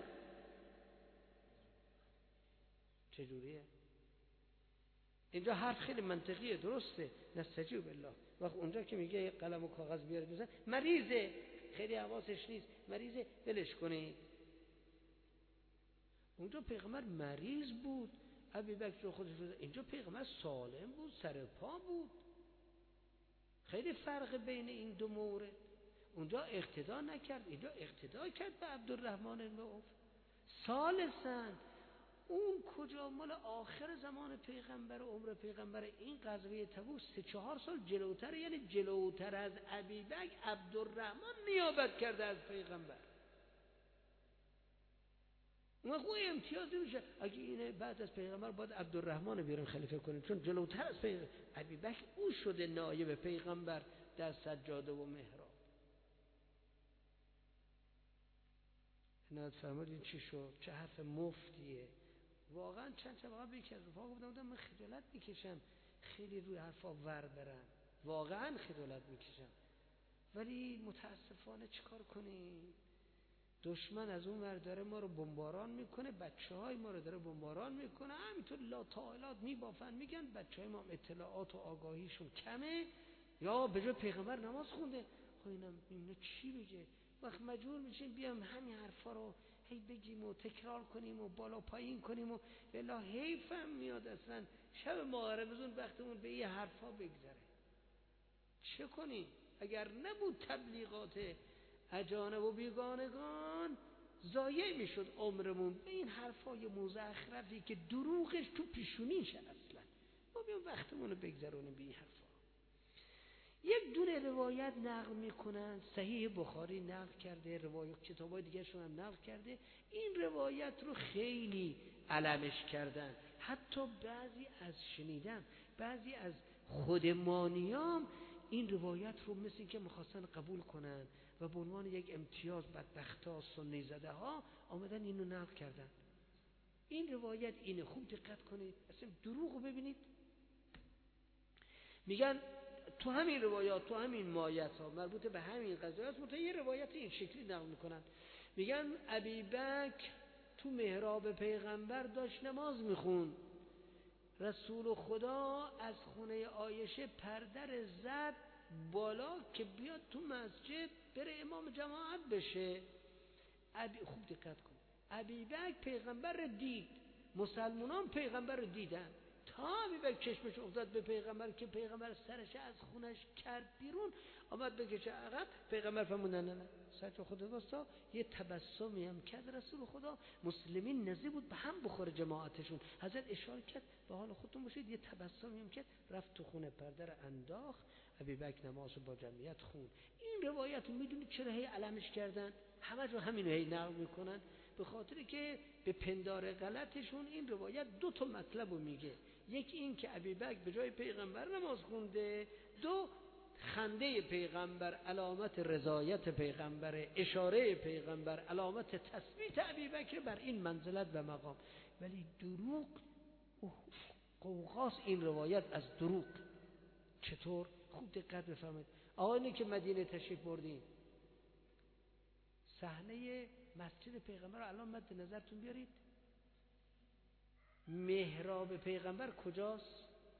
چجوریه؟ اینجا حرف خیلی منطقیه، درسته، نستجیب بالله. وقت اونجا که میگه یه قلم و کاغذ بیارید بزن، مریضه، خیلی حواسش نیست، مریضه، ولش کنید. اونجا پیغمبر مریض بود، ابوبکر خودش رو، اینجا پیغمبر سالم بود، سر پا بود. خیلی فرق بین این دو مورد. اونجا اقتدا نکرد، اینجا اقتدا کرد به عبدالرحمن بن عوف. ثالثاً اون کجا مال آخر زمان پیغمبر و عمر پیغمبر. این غزوه تبوک 3-4 سال جلوتر، یعنی جلوتر از ابیبکر عبدالرحمن نیابت کرده از پیغمبر. اون امتیاز نمیشه اگه اینه بعد از پیغمبر باید عبدالرحمن بیارن خلیفه کنیم، چون جلوتر از پیغمبر. ابیبکر او شده نایب پیغمبر در سجاده و محراب. عنایت فرمودین چی شد؟ چه حرف مفتیه. واقعا چند وقت به یکی از رفاقا گفتم من خجالت میکشم خیلی روی حرفا ور برم، واقعا خجالت میکشم، ولی متاسفانه چیکار کنیم؟ دشمن از اون ور داره ما رو بمباران میکنه، بچهای ما رو داره بمباران میکنه، همینطور لا طائلات میبافن، میگن بچهای ما اطلاعات و آگاهیشون کمه یا به جای پیغمبر نماز خونده. خب اینو چی بگه؟ وقت مجبور میشیم بیام همین حرفا رو هی بگیم و تکرار کنیم و بالا پایین کنیم و بلا حیفم میاد اصلا شب معارفه وقتمون به این حرفا بگذره. چه کنیم؟ اگر نبود تبلیغات اجانب و بیگانگان ضایع میشد عمرمون به این حرفای مزخرفی که دروغش تو پیشونیشه. اصلا ما بیام وقتمون رو بگذرونیم به این حرفا. یک دونه روایت نقل میکنن، صحیح بخاری نقل کرده، روایت کتابای دیگه شون هم نقل کرده. این روایت رو خیلی علمش کردن، حتی بعضی از خودمانیام این روایت رو مثل این که میخواستن قبول کنن و به عنوان یک امتیاز بدبختا سنی زده ها آمدن اینو نقل کردن. این روایت اینه، خوب دقت کنید، اصلا دروغ رو ببینید. میگن تو همین روایات، تو همین مایت ها مربوط به همین قضیه است، یه روایت این شکلی نقل میکنن. میگن ابیبکر تو محراب پیغمبر داشت نماز میخوند، رسول خدا از خونه عایشه پرده زد بالا که بیاد تو مسجد بره امام جماعت بشه. خوب دقت کن، ابیبکر پیغمبر دید، مسلمانان پیغمبر رو دیدن، تا ابیبکر چشمش افتاد به پیغمبر که پیغمبر سرش از خونش کرد بیرون آمد بکشه عقب، پیغمبر فرمودن نه سرچ خودت واستا. یه تبسمی هم کرد رسول خدا، مسلمین نزدیک بود به هم بخوره جماعتشون، حضرت اشاره کرد به حال خودتون باشید، یه تبسمی هم کرد، رفت تو خونه پرده رو انداخت، ابیبکر نمازو با جمعیت خون. این روایت میدونید چرا هی علمش کردن؟ همه جو همینو هی نقل میکنن، به خاطر که به پندار غلطشون این روایت 2 مطلب رو میگه. یک این که ابیبکر به جای پیغمبر نماز خونده، 2 خنده پیغمبر علامت رضایت پیغمبر، اشاره پیغمبر علامت تثبیت ابیبکر بر این منزلت و مقام. ولی دروغ قوقاست این روایت از دروغ. چطور؟ خوب دقت بفرمایید. آقایانی که مدینه تشریف بردین، صحنه مسجد پیغمبر رو الان مد نظرتون بیارید. محراب پیغمبر کجاست؟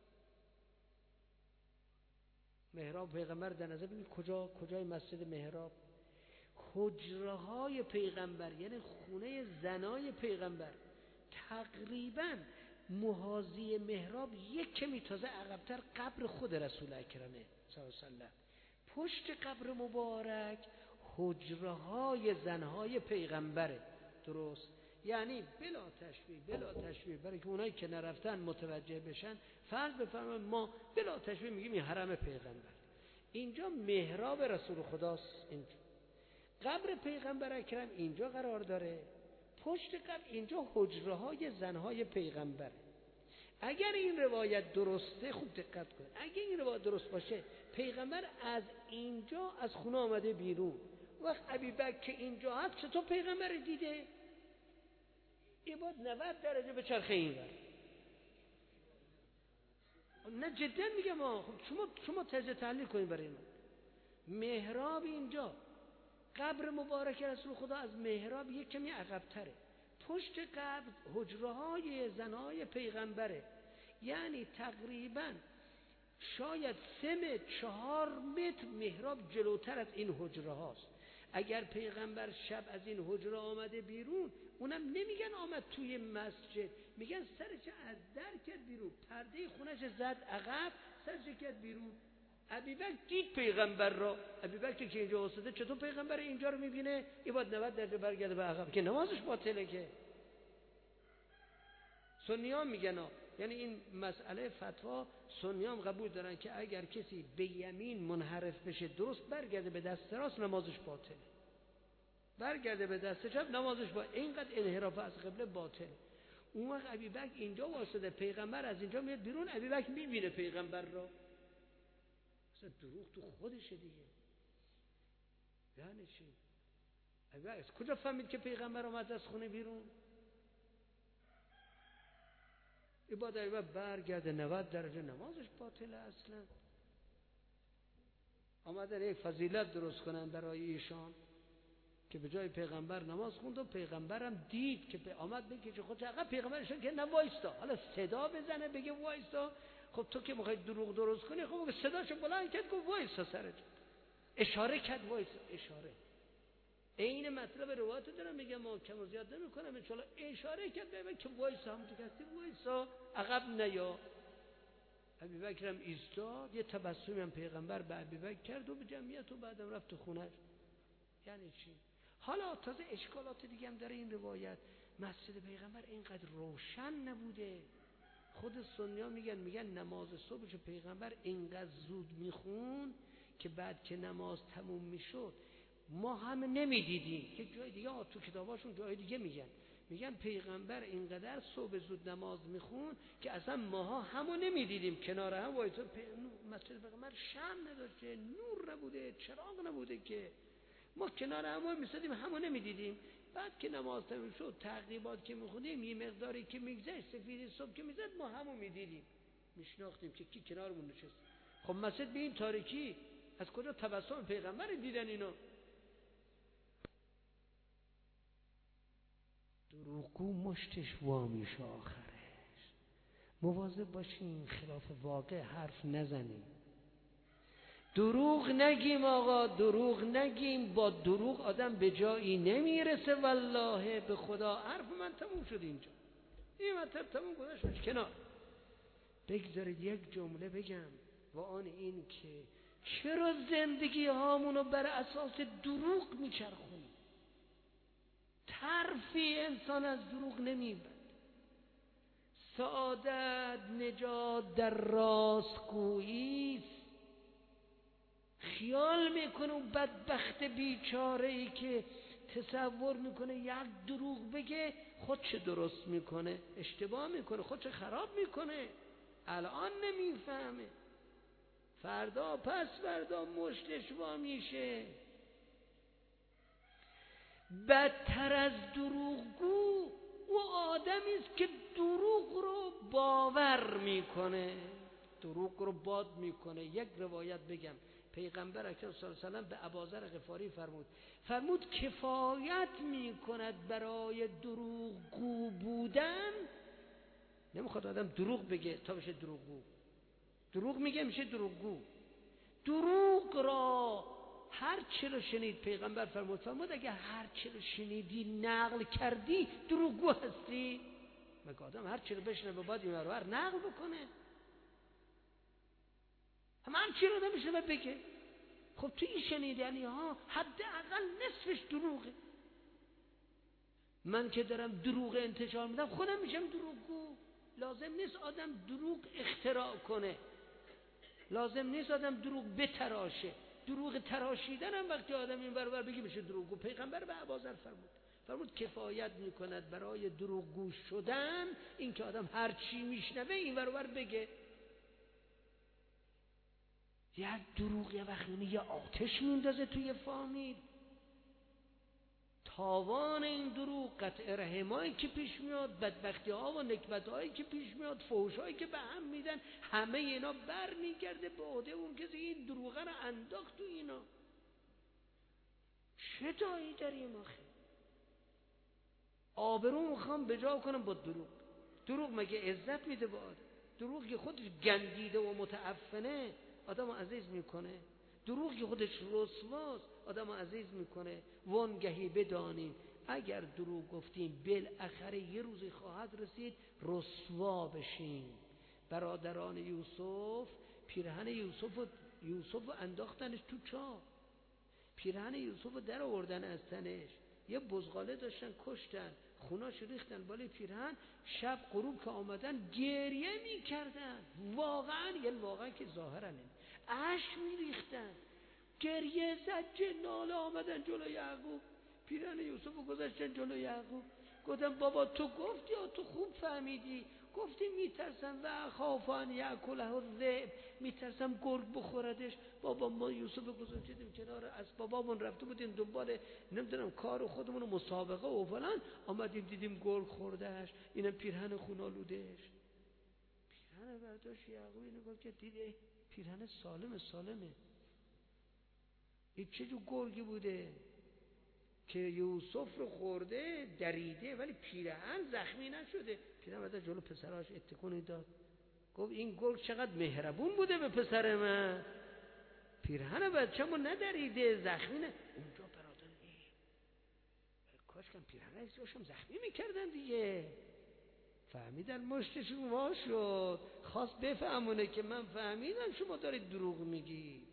محراب پیغمبر در نظر ببینید کجای مسجد محراب؟ حجره های پیغمبر، یعنی خونه زنای پیغمبر، تقریبا محاذی محراب یک کمی تازه عقب‌تر قبر خود رسول اکرمه صلی الله علیه وسلم. پشت قبر مبارک حجره های زنهای پیغمبره. درست؟ یعنی بلا تشبیه برای که اونایی که نرفتن متوجه بشن، فرض بفرمایید ما بلا تشبیه میگیم این حرم پیغمبر، اینجا محراب رسول خداست، اینجا قبر پیغمبر اکرم اینجا قرار داره، پشت قبر اینجا حجره های زنهای پیغمبره. اگر این روایت درسته، خوب دقت کنید، اگر این روایت درست باشه پیغمبر از اینجا از خونه آمده بیرون، وقت ابیبکر که اینجا هست چطور پیغمبر دیده؟ این باید 90 درجه به چرخه این ور. نه جدا میگم خب شما تجزیه تحلیل کنید برای من. محراب اینجا، قبر مبارک رسول خدا از محراب یک کمی عقب تره، پشت قبر حجره های زنهای پیغمبره، یعنی تقریبا شاید 3-4 متر محراب جلوتر از این حجره هاست. اگر پیغمبر شب از این حجره آمده بیرون، اونم نمیگن آمد توی مسجد، میگن سرش از در کرد بیرون، پرده خونش زد عقب، سرش کرد بیرون. ابیبکر دید پیغمبر را، ابیبکر که اینجا واسطه چطور پیغمبر اینجا رو میبینه؟ این باید 90 درجه برگرده به عقب که نمازش باطله که. سنی‌ها میگن یعنی این مسئله فتوا سنی‌ها قبول دارن که اگر کسی به یمین منحرف بشه درست برگرده به دست راست نمازش باطله، برگرده به دست چپ نمازش با اینقدر انحراف از قبله باطله. اون وقت ابوبکر اینجا واسطه پیغمبر از اینجا میاد بیرون، ابوبکر میبینه پیغمبر را، اصلا دروغ تو خودشه دیگه. یعنی چی؟ ابوبکر کجا فهمید که پیغمبر اومد از خونه بیرون؟ بعد ابوبکر برگرده 90 درجه نمازش باطله. اصلا آمدن یک فضیلت درست کنن برای ایشان که به جای پیغمبر نماز خوند و پیغمبرم دید که آمد بکشه خودش عقب، پیغمبرشون که نه وایستا، حالا صدا بزنه بگه وایستا. خب تو که میخوای دروغ درست کنی، خب صداشو بلند کرد گفت وایستا سرت، اشاره کرد وایستا، اشاره. این مطلب روایت دارم میگم، ما کم و زیاد نمیکنم، ان شاءالله اشاره کرد ببین که وایسا، همونطور که هستی وایسا، عقب نیا. ابوبکر هم ایستاد، یه تبسمی هم پیغمبر به ابوبکر کرد و به جمعیت و بعدم رفت تو خونه‌اش. یعنی چی؟ حالا تازه اشکالات دیگه هم داره این روایت. مسجد پیغمبر اینقدر روشن نبوده. خود سنی‌ها میگن نماز صبحش پیغمبر اینقدر زود میخون که بعد که نماز تموم میشد ما هم نمیدیدیم. یک جای دیگه تو کتاباشون جای دیگه میگن پیغمبر اینقدر صبح زود نماز میخون که اصلا ماها همو نمیدیدیم، کنار هم وایسا. مسجد پیغمبر شمع نداشته، نور نبوده، چراغ نبوده، که ما کنار هم میسادیم همو نمیدیدیم. بعد که نماز تموم شد تعقیبات که میخونیم یه مقداری که میگذشت سفید صبح که میزد ما همو میدیدیم، میشناختیم که کی کنارمون نشست. خب مسجد به این تاریکی از کجا تبسم پیغمبر دیدن اینا؟ دروغگو مشتش وامیشه آخرش. مواظب باشین خلاف واقع حرف نزنیم. دروغ نگیم آقا، دروغ نگیم. با دروغ آدم به جایی نمیرسه. والله به خدا حرف من تموم شد اینجا، این مطلب تموم گذاشت کنار. بگذارید یک جمله بگم و آن این که چرا زندگی هامونو بر اساس دروغ میچرخونیم؟ طرفی انسان از دروغ نمیبرد. سعادت نجات در راستگویی. خیال میکنه اون بدبخت بیچاره ای که تصور میکنه یک دروغ بگه خودش درست میکنه، اشتباه میکنه، خودش خراب میکنه. الان نمیفهمه، فردا پس فردا مشتش وا میشه. بدتر از دروغگو او آدمی است که دروغ رو باور میکنه، دروغ رو باد میکنه. یک روایت بگم، پیغمبر اکرم صلی الله علیه و سلم به ابوذر غفاری فرمود کفایت میکند برای دروغگو بودن. نمیخواد آدم دروغ بگه تا بشه دروغگو. دروغ میگه میشه دروغگو. دروغ را هر چی رو شنید، پیغمبر فرمود اگه هر چی رو شنیدی نقل کردی دروغگو هستی. مگه آدم هر چی رو بشنوه بعد این ور نقل بکنه؟ هر چی رو نمیشه بگه. خب تو این شنیدنی ها حداقل نصفش دروغه. من که دارم دروغ انتشار میدم خودم میشم دروغگو. لازم نیست آدم دروغ اختراع کنه، لازم نیست آدم دروغ بتراشه. دروغ تراشیدن هم وقتی آدم این ور بگه میشه دروغگو. پیغمبر به ابوذر فرمود کفایت میکند برای دروغگو شدن این که آدم هر چی میشنوه این ور بگه. یک دروغ یه وقت یه آتش میندازه توی فامیل. تاوان این دروغ قطع رحمایی که پیش میاد، بدبختی ها و نکبت هایی که پیش میاد، فحش هایی که به هم میدن، همه اینا بر میگرده به عهده اون کسی این دروغه رو انداخت تو اینا. چه دایی داریم آخه؟ آبرو میخوام به جا کنم با دروغ. دروغ مگه عزت میده به آدم؟ دروغ که خودش گندیده و متعفنه آدم عزیز میکنه. دروغ که خودش رسواست آدم عزیز میکنه. وانگهی بدانیم اگر دروغ گفتیم بالاخره یه روزی خواهد رسید رسوا بشیم. برادران یوسف پیرهن یوسف انداختنش تو چاه، پیرهن یوسف در آوردن از تنش، یه بزغاله داشتن کشتن. خوناش ریختن بالای پیرهن، شب غروب که آمدن گریه میکردن، واقعا که ظاهرا اشک میریختن، گریه زجه ناله. آمدن جلوی یعقوب، پیرهن یوسف رو گذاشتن جلوی یعقوب، گفتن بابا تو گفتی یا تو خوب فهمیدی؟ گفتی میترسم و خافان یاکله الذئب، میترسم گرگ بخوردش. بابا ما یوسف گذاشتیم کنار، از بابامون رفته بودیم دنبال نمیدونم کار خودمون مسابقه و فلان، آمدیم دیدیم گرگ خوردهش، اینم پیرهن خونالودش. پیرهن برداشت یعقوب، اینو گفت که دیده پیرهن سالمه. این چه جو گرگی بوده که یوسف رو خورده دریده ولی پیرهن زخمی نشده. پیرهن بعد جلو پسراش اتکونی داد، گفت این گرگ چقدر مهربون بوده به پسر من، پیرهن بچه‌مو ندریده، زخمی نه. اونجا برادر کاش کم پیرهن ازشون زخمی میکردن دیگه. فهمیدن مشتشون وا شد، خواست بفهمونه که من فهمیدم شما دارید دروغ میگید.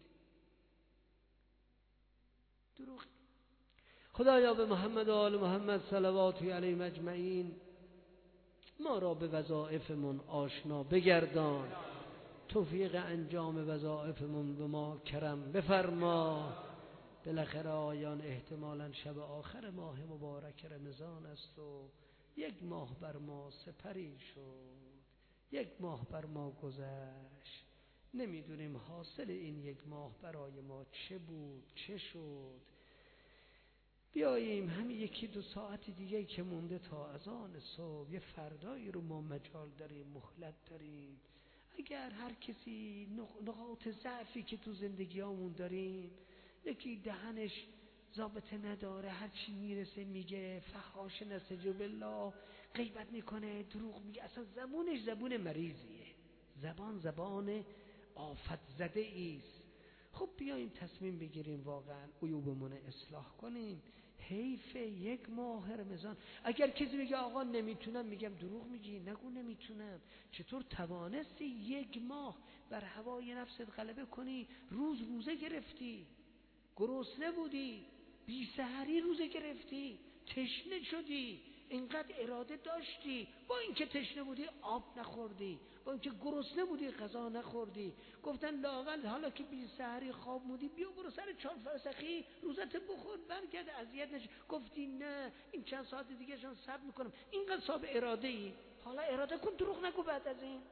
دروغ. خدایا به محمد و آل محمد صلوات علیهم اجمعین ما را به وظایفمون آشنا بگردان، توفیق انجام وظایفمون به ما کرم بفرما. بالاخره آیان احتمالاً شب آخر ماه مبارک رمضان است و یک ماه بر ما سپری شد، یک ماه بر ما گذشت، نمیدونیم حاصل این یک ماه برای ما چه بود چه شد. بیاییم همین 1-2 ساعت دیگه که مونده تا اذان صبح، یه فردایی رو ما مجال داریم، مهلت داریم. اگر هر کسی نقاط ضعفی که تو زندگیامون داریم، یکی دهنش ضابطه نداره، هر چی میرسه میگه، فحاش نستجیب بالله، غیبت میکنه، دروغ میگه، اصلا زبونش زبون مریضیه، زبان آفت زده ایست. خب بیاییم تصمیم بگیریم واقعا عیوبمون اصلاح کنیم. حیف 1 ماه رمضان. اگر کسی میگه آقا نمیتونم، میگم دروغ میگی، نگو نمیتونم. چطور توانستی 1 ماه بر هوای نفست غلبه کنی؟ روزه گرفتی، گرسنه بودی، بی سحری روزه گرفتی، تشنه شدی، اینقدر اراده داشتی، با اینکه تشنه بودی آب نخوردی، با اینکه گرسنه بودی غذا نخوردی. گفتن لااقل حالا که بی سحری خواب بودی بیا برو سر 4 فرسخی روزت بخور برگرد اذیت نشی. گفتی نه این چند ساعت دیگه شان صبر میکنم. اینقدر صاحب اراده ای، حالا اراده کن، دروغ نگو بعد از این،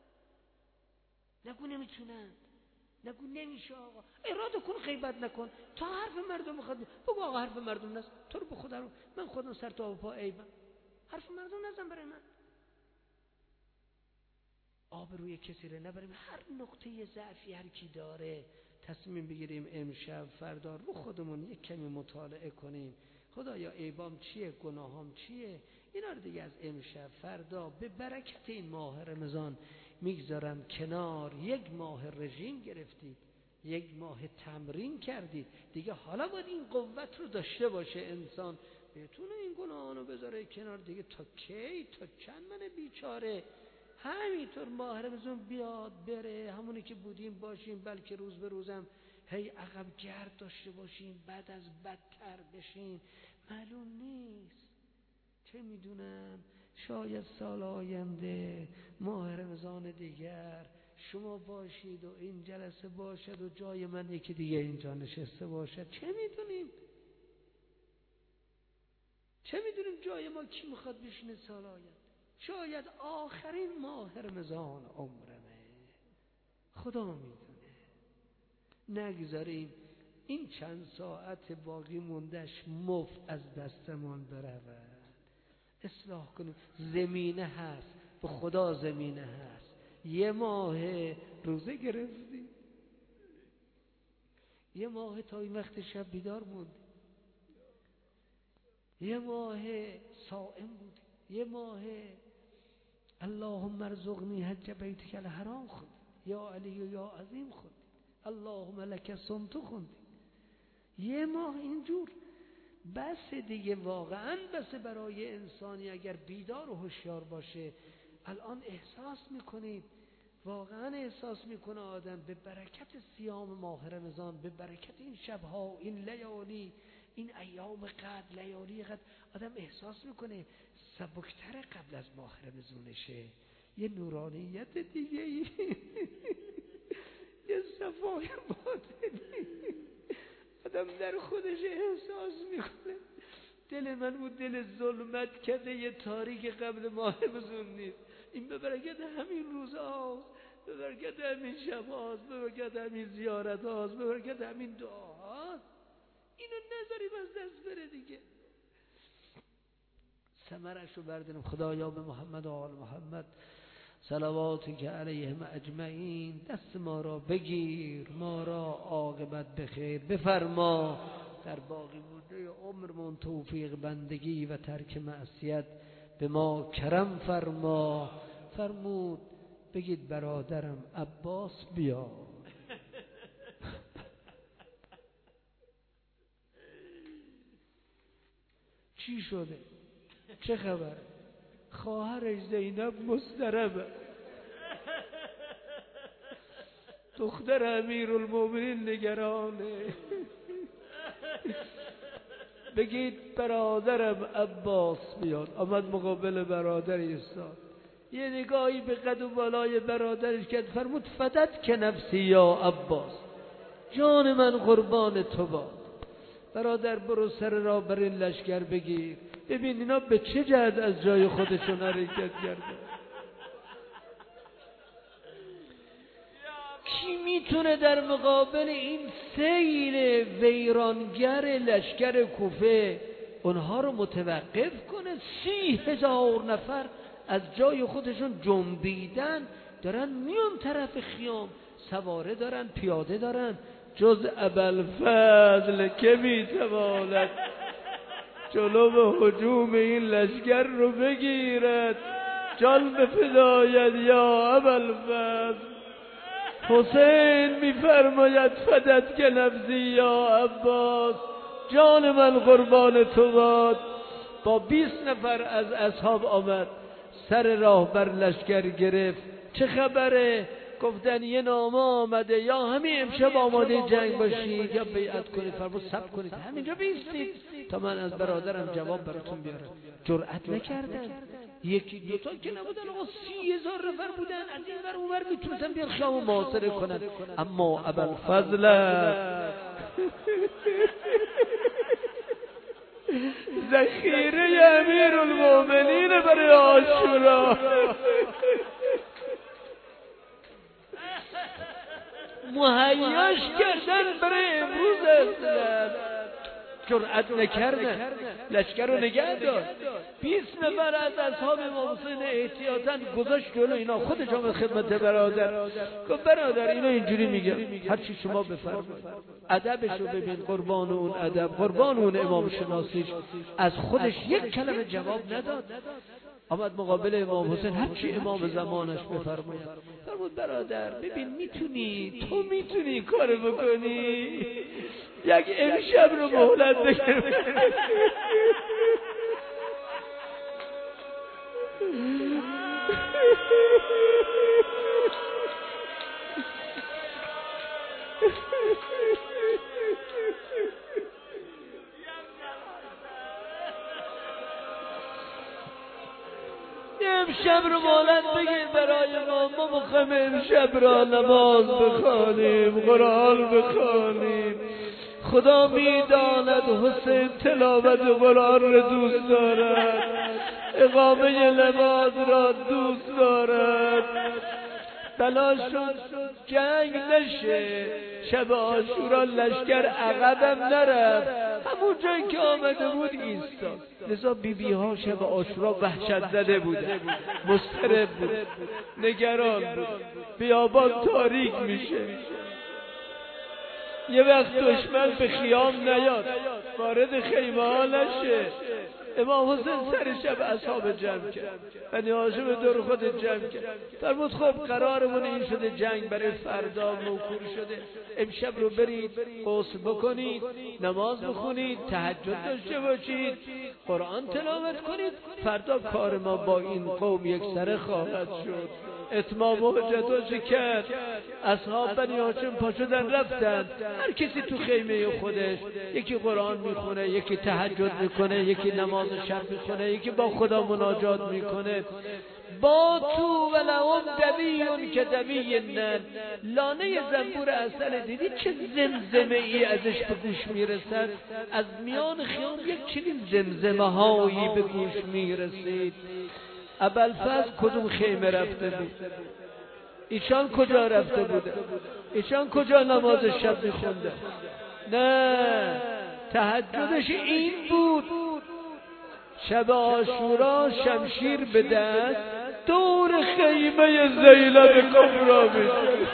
نگو نمیتونم، نگو نمیشه آقا، اراده کن، غیبت نکن. تا حرف مردم بخواد بگو آقا حرف مردم نست، تو رو به خدا رو من خودم سر تا پا عیبم، حرف مردم نزن برای من. آبروی کسی رو نبریم. هر نقطه ضعفی هر کی داره تصمیم بگیریم امشب فردا رو خودمون یک کمی مطالعه کنیم. خدایا عیبام چیه، گناهام چیه، اینا رو دیگه از امشب فردا به برکت این ماه رمضان میگذارم کنار. 1 ماه رژیم گرفتید، 1 ماه تمرین کردید دیگه، حالا باید این قوت رو داشته باشه انسان بتونه این گناهانو بذاره کنار دیگه. تا کی، تا چند من بیچاره همینطور ماه رمضان بیاد بره، همونی که بودیم باشیم، بلکه روز به روزم هی عقب گرد داشته باشیم، بعد از بدتر بشیم، معلوم نیست. چه میدونم، شاید سال آینده ماه رمضان دیگر شما باشید و این جلسه باشد و جای من یکی دیگه اینجا نشسته باشد. چه میدونیم جای ما کی میخواد بشینه سال آینده. شاید آخرین ماه رمضان عمرمه، خدا میدونه. نگذاریم این چند ساعت باقی موندش مفت از دستمان برود. اصلاح کنیم. زمینه هست، به خدا زمینه هست. 1 ماه روزه گرفتیم، 1 ماه تا این وقت شب بیدار موندیم، 1 ماه صائم بودیم، 1 ماه اللهم ارزقنی حج بیتک الحرام خوندیم، یا علی و یا عظیم خوندیم، اللهم لک صمت خوندیم. 1 ماه اینجور بس دیگه، واقعا بس برای انسانی اگر بیدار و هوشیار باشه. الان احساس میکنید، واقعا احساس میکنه آدم به برکت صیام ماه رمضان، به برکت این شبها، این لیالی، این ایام قدر، لیالی قدر، آدم احساس میکنه سبکتر قبل از ماه رمضونشه، یه نورانیت دیگه ای یه صفای باطنی آدم در خودش احساس میکنه. دل من بود دل ظلمت کده، یه تاریک قبل ماه رمضون نیست. این به برکت همین روزهاست، به برکت همین شبهاست، به برکت همین زیارتهاست، به برکت همین دعاهاست. اینو نذاریم از دست بره دیگه. ثمرش رو برداریم. خدایا به محمد و آل محمد صلواتی که علیهم اجمعین دست ما را بگیر، ما را عاقبت بخیر بفرما، در باقی مونده عمرمون توفیق بندگی و ترک معصیت به ما کرم فرما. فرمود بگید برادرم عباس بیا. چی شده؟ چه خبره؟ خواهرش زینب مضطربه، دختر امیرالمومنین نگرانه. بگید برادرم عباس بیاد. آمد مقابل برادر ایستاد، یه نگاهی به قد و بالای برادرش کرد، فرمود فدت که نفسی یا عباس، جان من قربان تو باد. برادر برو سر را بر این لشکر بگیر، ببین اینا به چه جهت از جای خودشون حرکت کردن. کی میتونه در مقابل این سیل ویرانگر لشکر کوفه اونها رو متوقف کنه؟ 30,000 نفر از جای خودشون جنبیدن، دارن میان طرف خیام، سواره دارن، پیاده دارن. جز ابوالفضل که میتواند جلو هجوم این لشکر رو بگیرد. جان به فدایت یا ابوالفضل. حسین میفرماید فدت که نفسی یا عباس، جان من قربان تو باد. با 20 نفر از اصحاب آمد، سر راه بر لشکر گرفت. چه خبره؟ گفتن یه نامه آمده، یا همین امشب آماده جنگ باشید یا بیعت کنید. فرمود صبر کنید، همینجا بیستید تا من از برادرم جواب براتون بیارم. جرأت نکردن، یکی دوتا که نبودن، آقا 30,000 نفر بودن، از این ور اون ور میتونستن بیان خیام محاصره کنن. اما ابوالفضل ذخیره امیرالمومنین برای عاشورا مهیاش کردن برای امروز اصلا. جرأت نکردن، لشکر رو نگه داشت. 20 نفر از اصحاب امام حسین احتیاطاً گذاشت جلو اینا، خودش آمد خدمت برادر. گفت برادر اینا اینجوری میگن، هر چی شما بفرمایید. ادبش رو ببین، قربان اون ادب، قربان اون امام شناسیش. از خودش یک کلمه جواب نداد. آمد مقابل امام حسین، هر چی امام زمانش بفرماید. فرمود برادر ببین، تو میتونی کار بکنی، یک امشب رو مهلت بگیر. امشب رو مهلت بگیر برای ما میخوایم امشب را نماز بخوانیم، قرآن بخوانیم. خدا میداند حسین تلاوت قرآن را دوست دارد، اقامه نماز را دوست دارد. بلا شد جنگ نشه، شب عاشورا لشکر عقبم نرفت، همون جایی که آمده بود ایستاد. لذا بیبی ها شب عاشورا وحشت زده بودن، مضطرب بود، نگران بود. بیابان تاریک میشه، یه وقت دشمن به خیام نیاد، وارد خیمه ها نشه. امام حسین سر شب اصحاب جمع کرد، بنی هاشم دور خود جمع کرد. فرمود خب قرارمون این شده، جنگ برای فردا موکول شده، امشب رو برید غسل بکنید، نماز بخونید، تهجد داشته باشید، قرآن تلاوت کنید، فردا کار ما با این قوم یک سره خواهد شد. اتمام حجتش کرد. اصحاب بنی هاشم پا شدن رفتن، هر کسی تو خیمه خودش، یکی قرآن میخونه، یکی تهجد میکنه، یکی نماز شب میخونه، یکی با خدا مناجات میکنه. با تو و لهم دویون که دوی النمل. لانه زنبور عسل دیدی چه زمزمه ای ازش به گوش میرسد؟ از میان خیام یک چنین زمزمه هایی به گوش میرسید. ابوالفضل کدوم خیمه رفته بود؟ ایشان کجا رفته بوده؟ ایشان کجا نماز شب میخونده؟ نه، تهجدش این بود. شب عاشورا شمشیر به دست دور خیمه زینب کبرا میشه.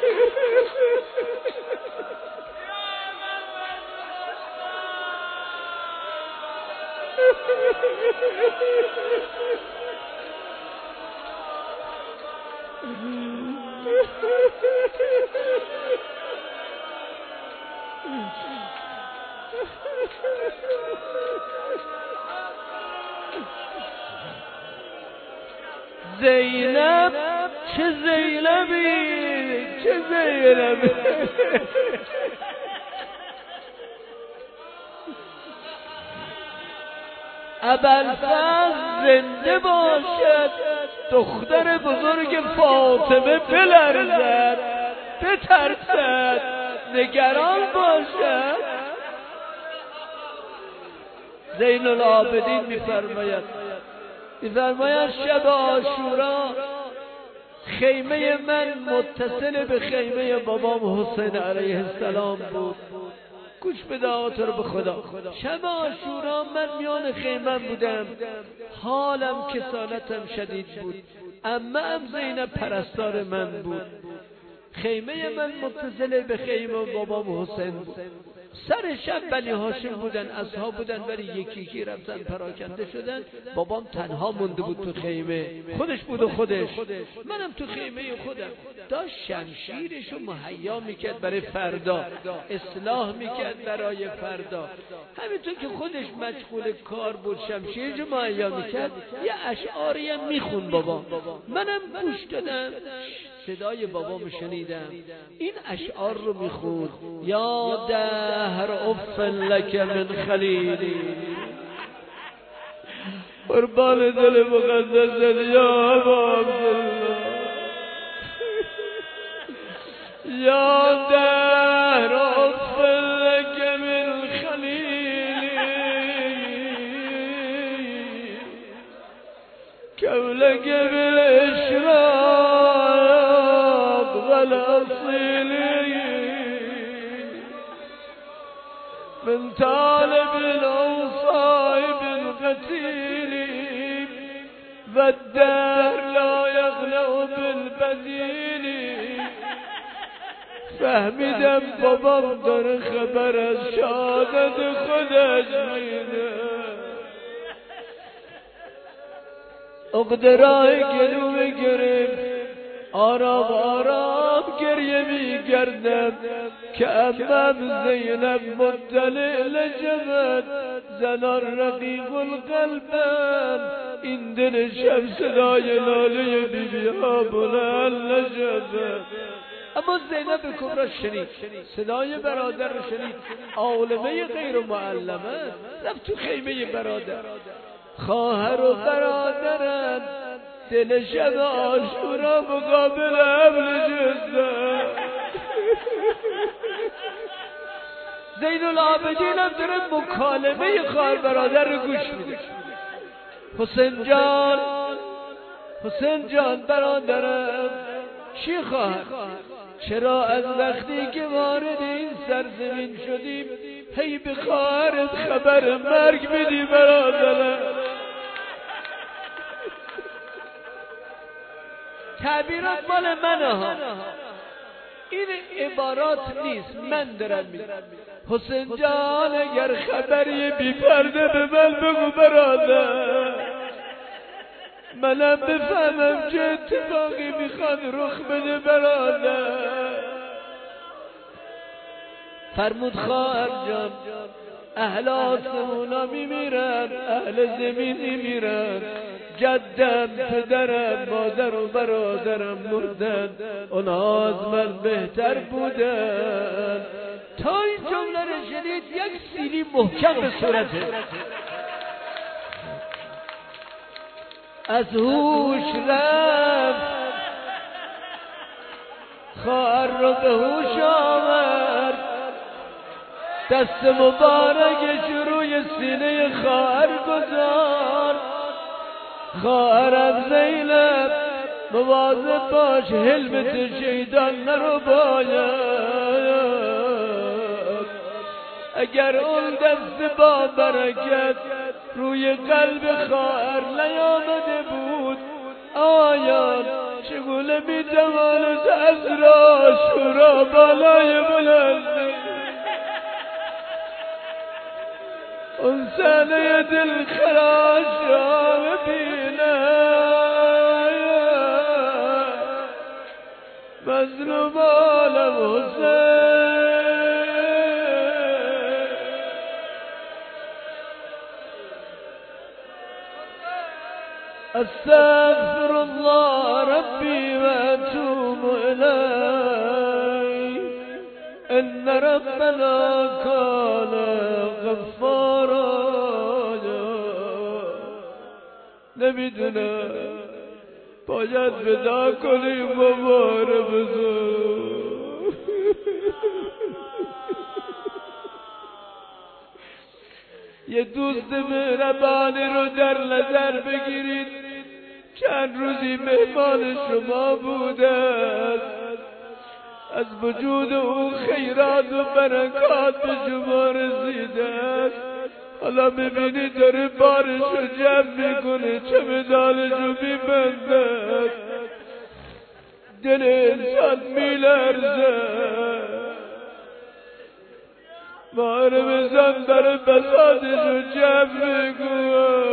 زینب چه زینبی، چه زینبی. ابوالفضل زنده باشد، دختر بزرگ فاطمه بلرزد، بترسد، نگران باشد. زین العابدین میفرماید شب عاشورا خیمه من متصل به خیمه بابام حسین علیه السلام بود. گوش بده آتر به خدا. شب عاشورا من میان خیمه بودم، حالم کسالتم شدید بود. عمه‌ام زینب پرستار من بود. خیمه من متصل به خیمه بابام حسین بود. سر شب بنی هاشم بودن، اصحاب بودن، ولی یکی یکی رفتن پراکنده شدن. بابام تنها مونده بود تو خیمه، خودش بود و خودش. منم تو خیمه خودم داشت شمشیرشو مهیا میکرد برای فردا، اصلاح میکرد برای فردا. همینطور که خودش مشغول کار بود شمشیرشو مهیا میکرد، یه اشعاری هم میخون بابام. منم گوش دادم، صدای بابامو شنیدم، این اشعار رو میخوند: یا دهر اف لک من خلیلی، قربان دل مقدست یا ابا عبدالله، یا دهر اف لک من خلیلی، کولک بالاشراق والاصیلی، من طالب الاوصائب القتيل، والدهر لا يغلو بالبديل. فهمیدم بابام داره خبر از شهادت خودش میده. اقدرای گلو گرفت، آرام آرام گریه میگردم که عمم زینب مطلع لجبت، زنان رقیق القلبن، این دل شب صدای ناله بیبی ها بلند لجبت. اما زینب کبرا شنید، صدای برادر رو شنید، عالمه غیر معلمه، رفت تو خیمه برادر. خواهر و برادرن، دل شب عاشورا مقابل حمل جزدن. زین العابدین هم داره مکالمه خواهر برادر رو گوش میده. حسین جان، حسین جان برادرم، چی خواهر؟ چرا از وقتی که وارد این سرزمین شدیم هی به خواهرت خبر مرگ میدی برادرم؟ تعبیرات مال منه ها، این عبارات نیست، من دارم میگم. حسین جان اگر خبری بی پرده به من بگو برادر، منم بفهمم چه اتفاقی میخواد رخ بده برادر. فرمود خواهر جان اهل آسمونا میمیرن، اهل زمین میمیرن، جدم، پدرم، مادر و برادرم مردن، اونا از من بهتر بودن. تا این جمله رو شنید یک سیلی محکم به صورته، از هوش رفت، خواهر رو به هوش آورد، دست مبارکش روی سینه خواهر گذار. خواهرم زینب مواظب باش، حلمت شیطان نرو باید. اگر اون دست با برکت روی قلب خواهر نیامده بود، آیا چگونه میتواند از راه شورا بالای بلند اون صحنه دلخراش را ببینه؟ مظلوم عالم حسین، استغفر الله ربي واتوب اليه، ان ربنا كان غفارا. نمیدونم باید ودا کنیم بابا رو بزرگ. یه دوست مهربانی رو در نظر بگیرید، چند روزی مهمان شما بوده، از وجود او خیرات و برکات به شما رسیده. حالا میبینی داره بارشو جمع میکنه، چمدانشو میبنده، دل انسان میلرزه. محرم زن داره بساطشو جمع میکنه،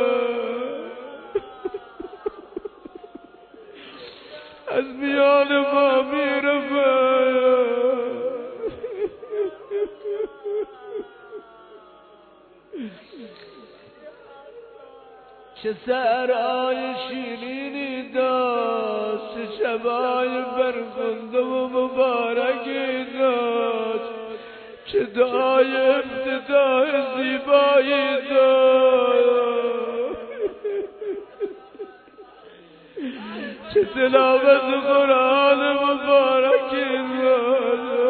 از میان ما میرفه. چه سحرهای شیرینی داشت، چه شبهای فرخنده و مبارکی داشت، چه دعای افتتاح زیبایی داشت، چه تلاوت قرآن مبارکی داشت.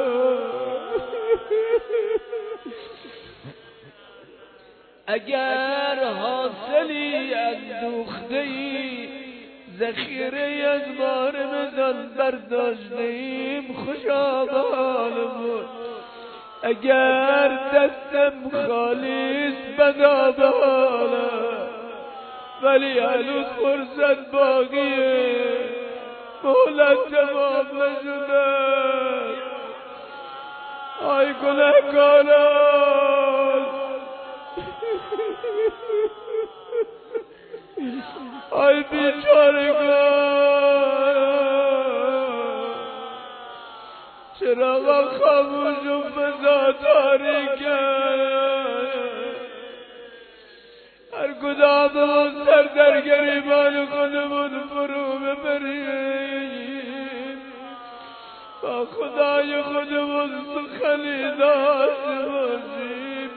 اگر حاصلی اندوخته‌ای، ذخیره از بار مزن برداشته‌ایم، خوشا به حالمون. اگر دستم خالیست بدا به حالم، ولی هنوز فرصت باقیه، مهلت تمام نشده. آی گنهکاران، آی بیچارگان، چراغا خاموش و فضا تاریکه. هر کداممون سر در گریبان خودمون فرو ببریم، با خدای خودمون سخنی داشته باشیم.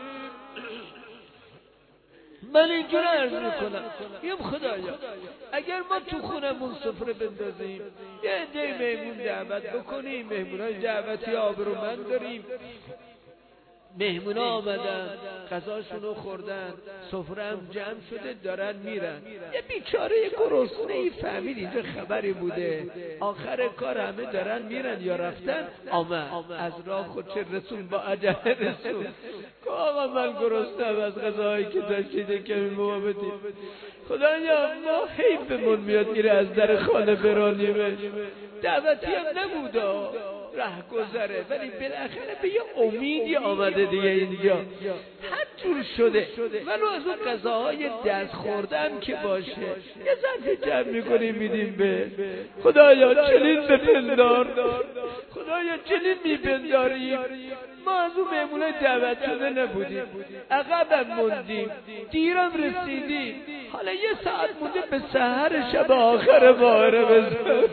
من اینجور عرض میکنم، یم خدایا اگر ما تو خونمون سفره بندازیم، یه عده مهمون دعوت بکنیم، مهمونای دعوتی آبرومند داریم، مهمونا آمدن، غذاشونو خوردن، سفره هم جمع شده، دارن میرن. یه بیچاره گرسنه ای فهمید اینجا خبری بوده، آخر کار همه دارن میرن یا رفتن، آمد از راه خودش رسون، با عجله رسون. آقا من گرسنه‌ام از غذاهایی که داشتیده کمی ما بدیم. خدایا ما حیفمون میاد میره از در خانه برانیمش. دعوتی هم نبوده، ره گذره، ولی بالاخره به یه امیدی آمده دیگه اینجا. حتی جور شده، ولو از اون غذاهای دست خوردم که باشه یه ظرفی جمع میکنیم میدیم به خدایا. چنین بپندار خدایا، چنین میپنداریم. ما از اون مهمونه دعوت شده نبودیم، عقبم موندیم، دیرم رسیدیم، حالا یه ساعت مونده به سحر شب آخر ماه رمضان.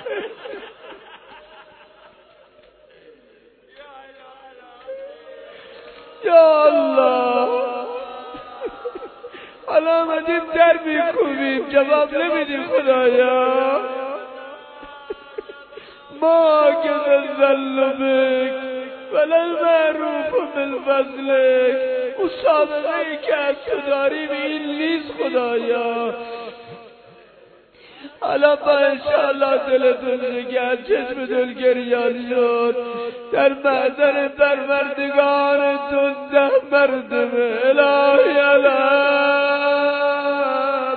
یا الله، حالا آمدیم در میکوبیم جواب نمیدیم خدایا. ما که نزل بک ولی معروف بالفضلک، اون سابقه که از تو داریم این نیست خدایا. حالا با انشاءالله دلتون جگر چشم دل گریان شد، در محضر پروردگارتون 10 مرتبه الهی علم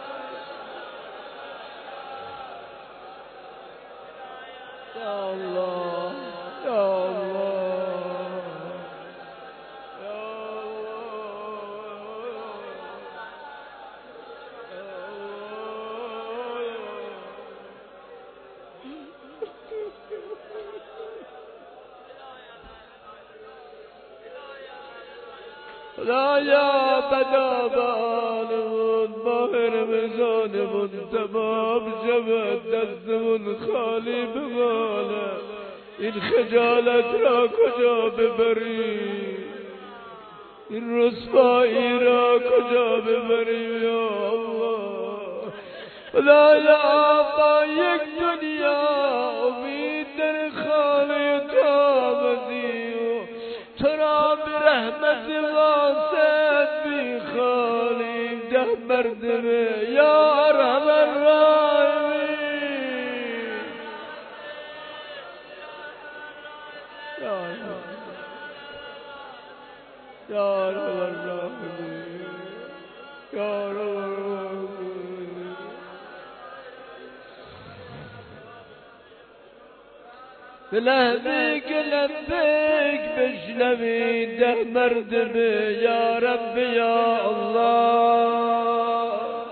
یا الله یا الله یا خدایا بدا بالمون ماه رمضانمون تمام شود، دستمون خالی بمانه، این خجالت را کجا ببریم، این رسوایی را کجا ببریم یا الله. خدایا با یک دنیا امید در خانه تو آمدیم، تو را به رحمت واسعت میخوانیم 10 مرتبه یا ارحم الراحمین یا ارحم الراحمین یا ارحم الراحمین. به لحظه که لبیک بشنوی 10 مرتبه یا رب یا الله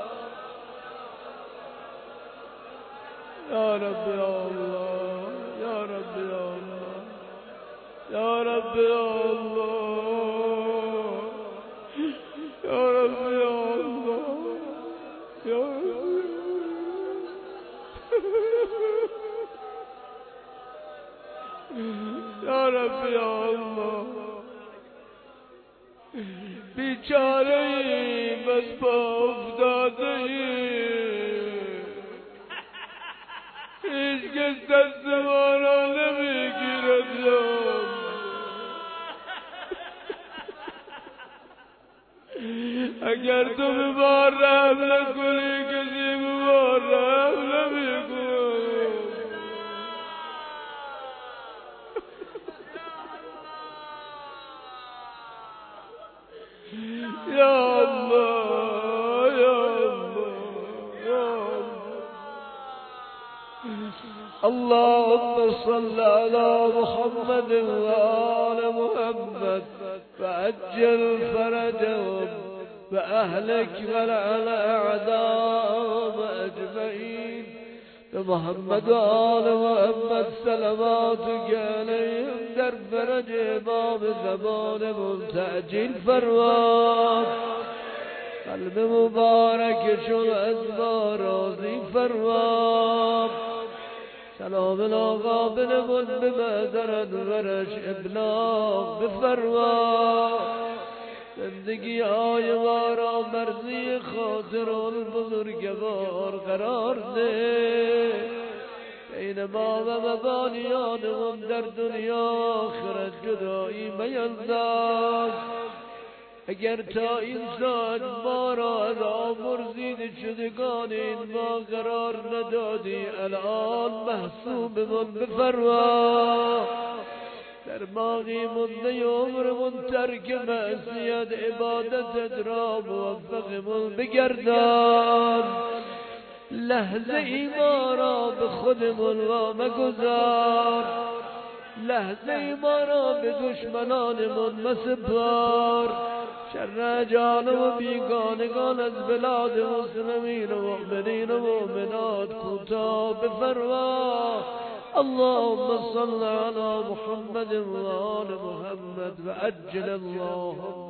یا رب یا الله یا رب یا الله یا رب یا الله یا رب یا الله یا یا رب یا الله. بیچاره ایم از پا افتاده ایم، هیچ کس دست ما را نمیگیرد. اگر تو به ما رحم نکنی کسی به ما رحم نمی‌کند. یا الله یا الله یا الله. اللهم صل على محمد وآل محمد وعجل فرجهم وأهلك ولعن أعداءهم أجمعين. محمد وآل محمد صلواتك عليهم در فرج امام زمانمون تعجیل فرما، قلب مبارکشون از ما راضی فرما. سلام القابلمون به معذرت ورش ابلاغ بفرما. زندگی های ما را مرضی خاطر البزرگوار قرار ده. بین ما و مبانیانمون در دنیا آخرت جدایی مینداز. اگر تا این ساعت ما را از آمرزید شدگان این ما قرار ندادی، الان محسوبمون بفرما. در باقی مدت عمرمون ترک معصیت عبادتت را موفقمون بگردان. لحظه ای ما را به خودمون وامگذار، لحظه ای ما را به دشمنانمون مسپار. شر جانم و بیگانگان از بلاد مسلمین و مؤمنین و مؤمنات کوتاه بفرما. اللهم صل على محمد و آل محمد و عجل اللهم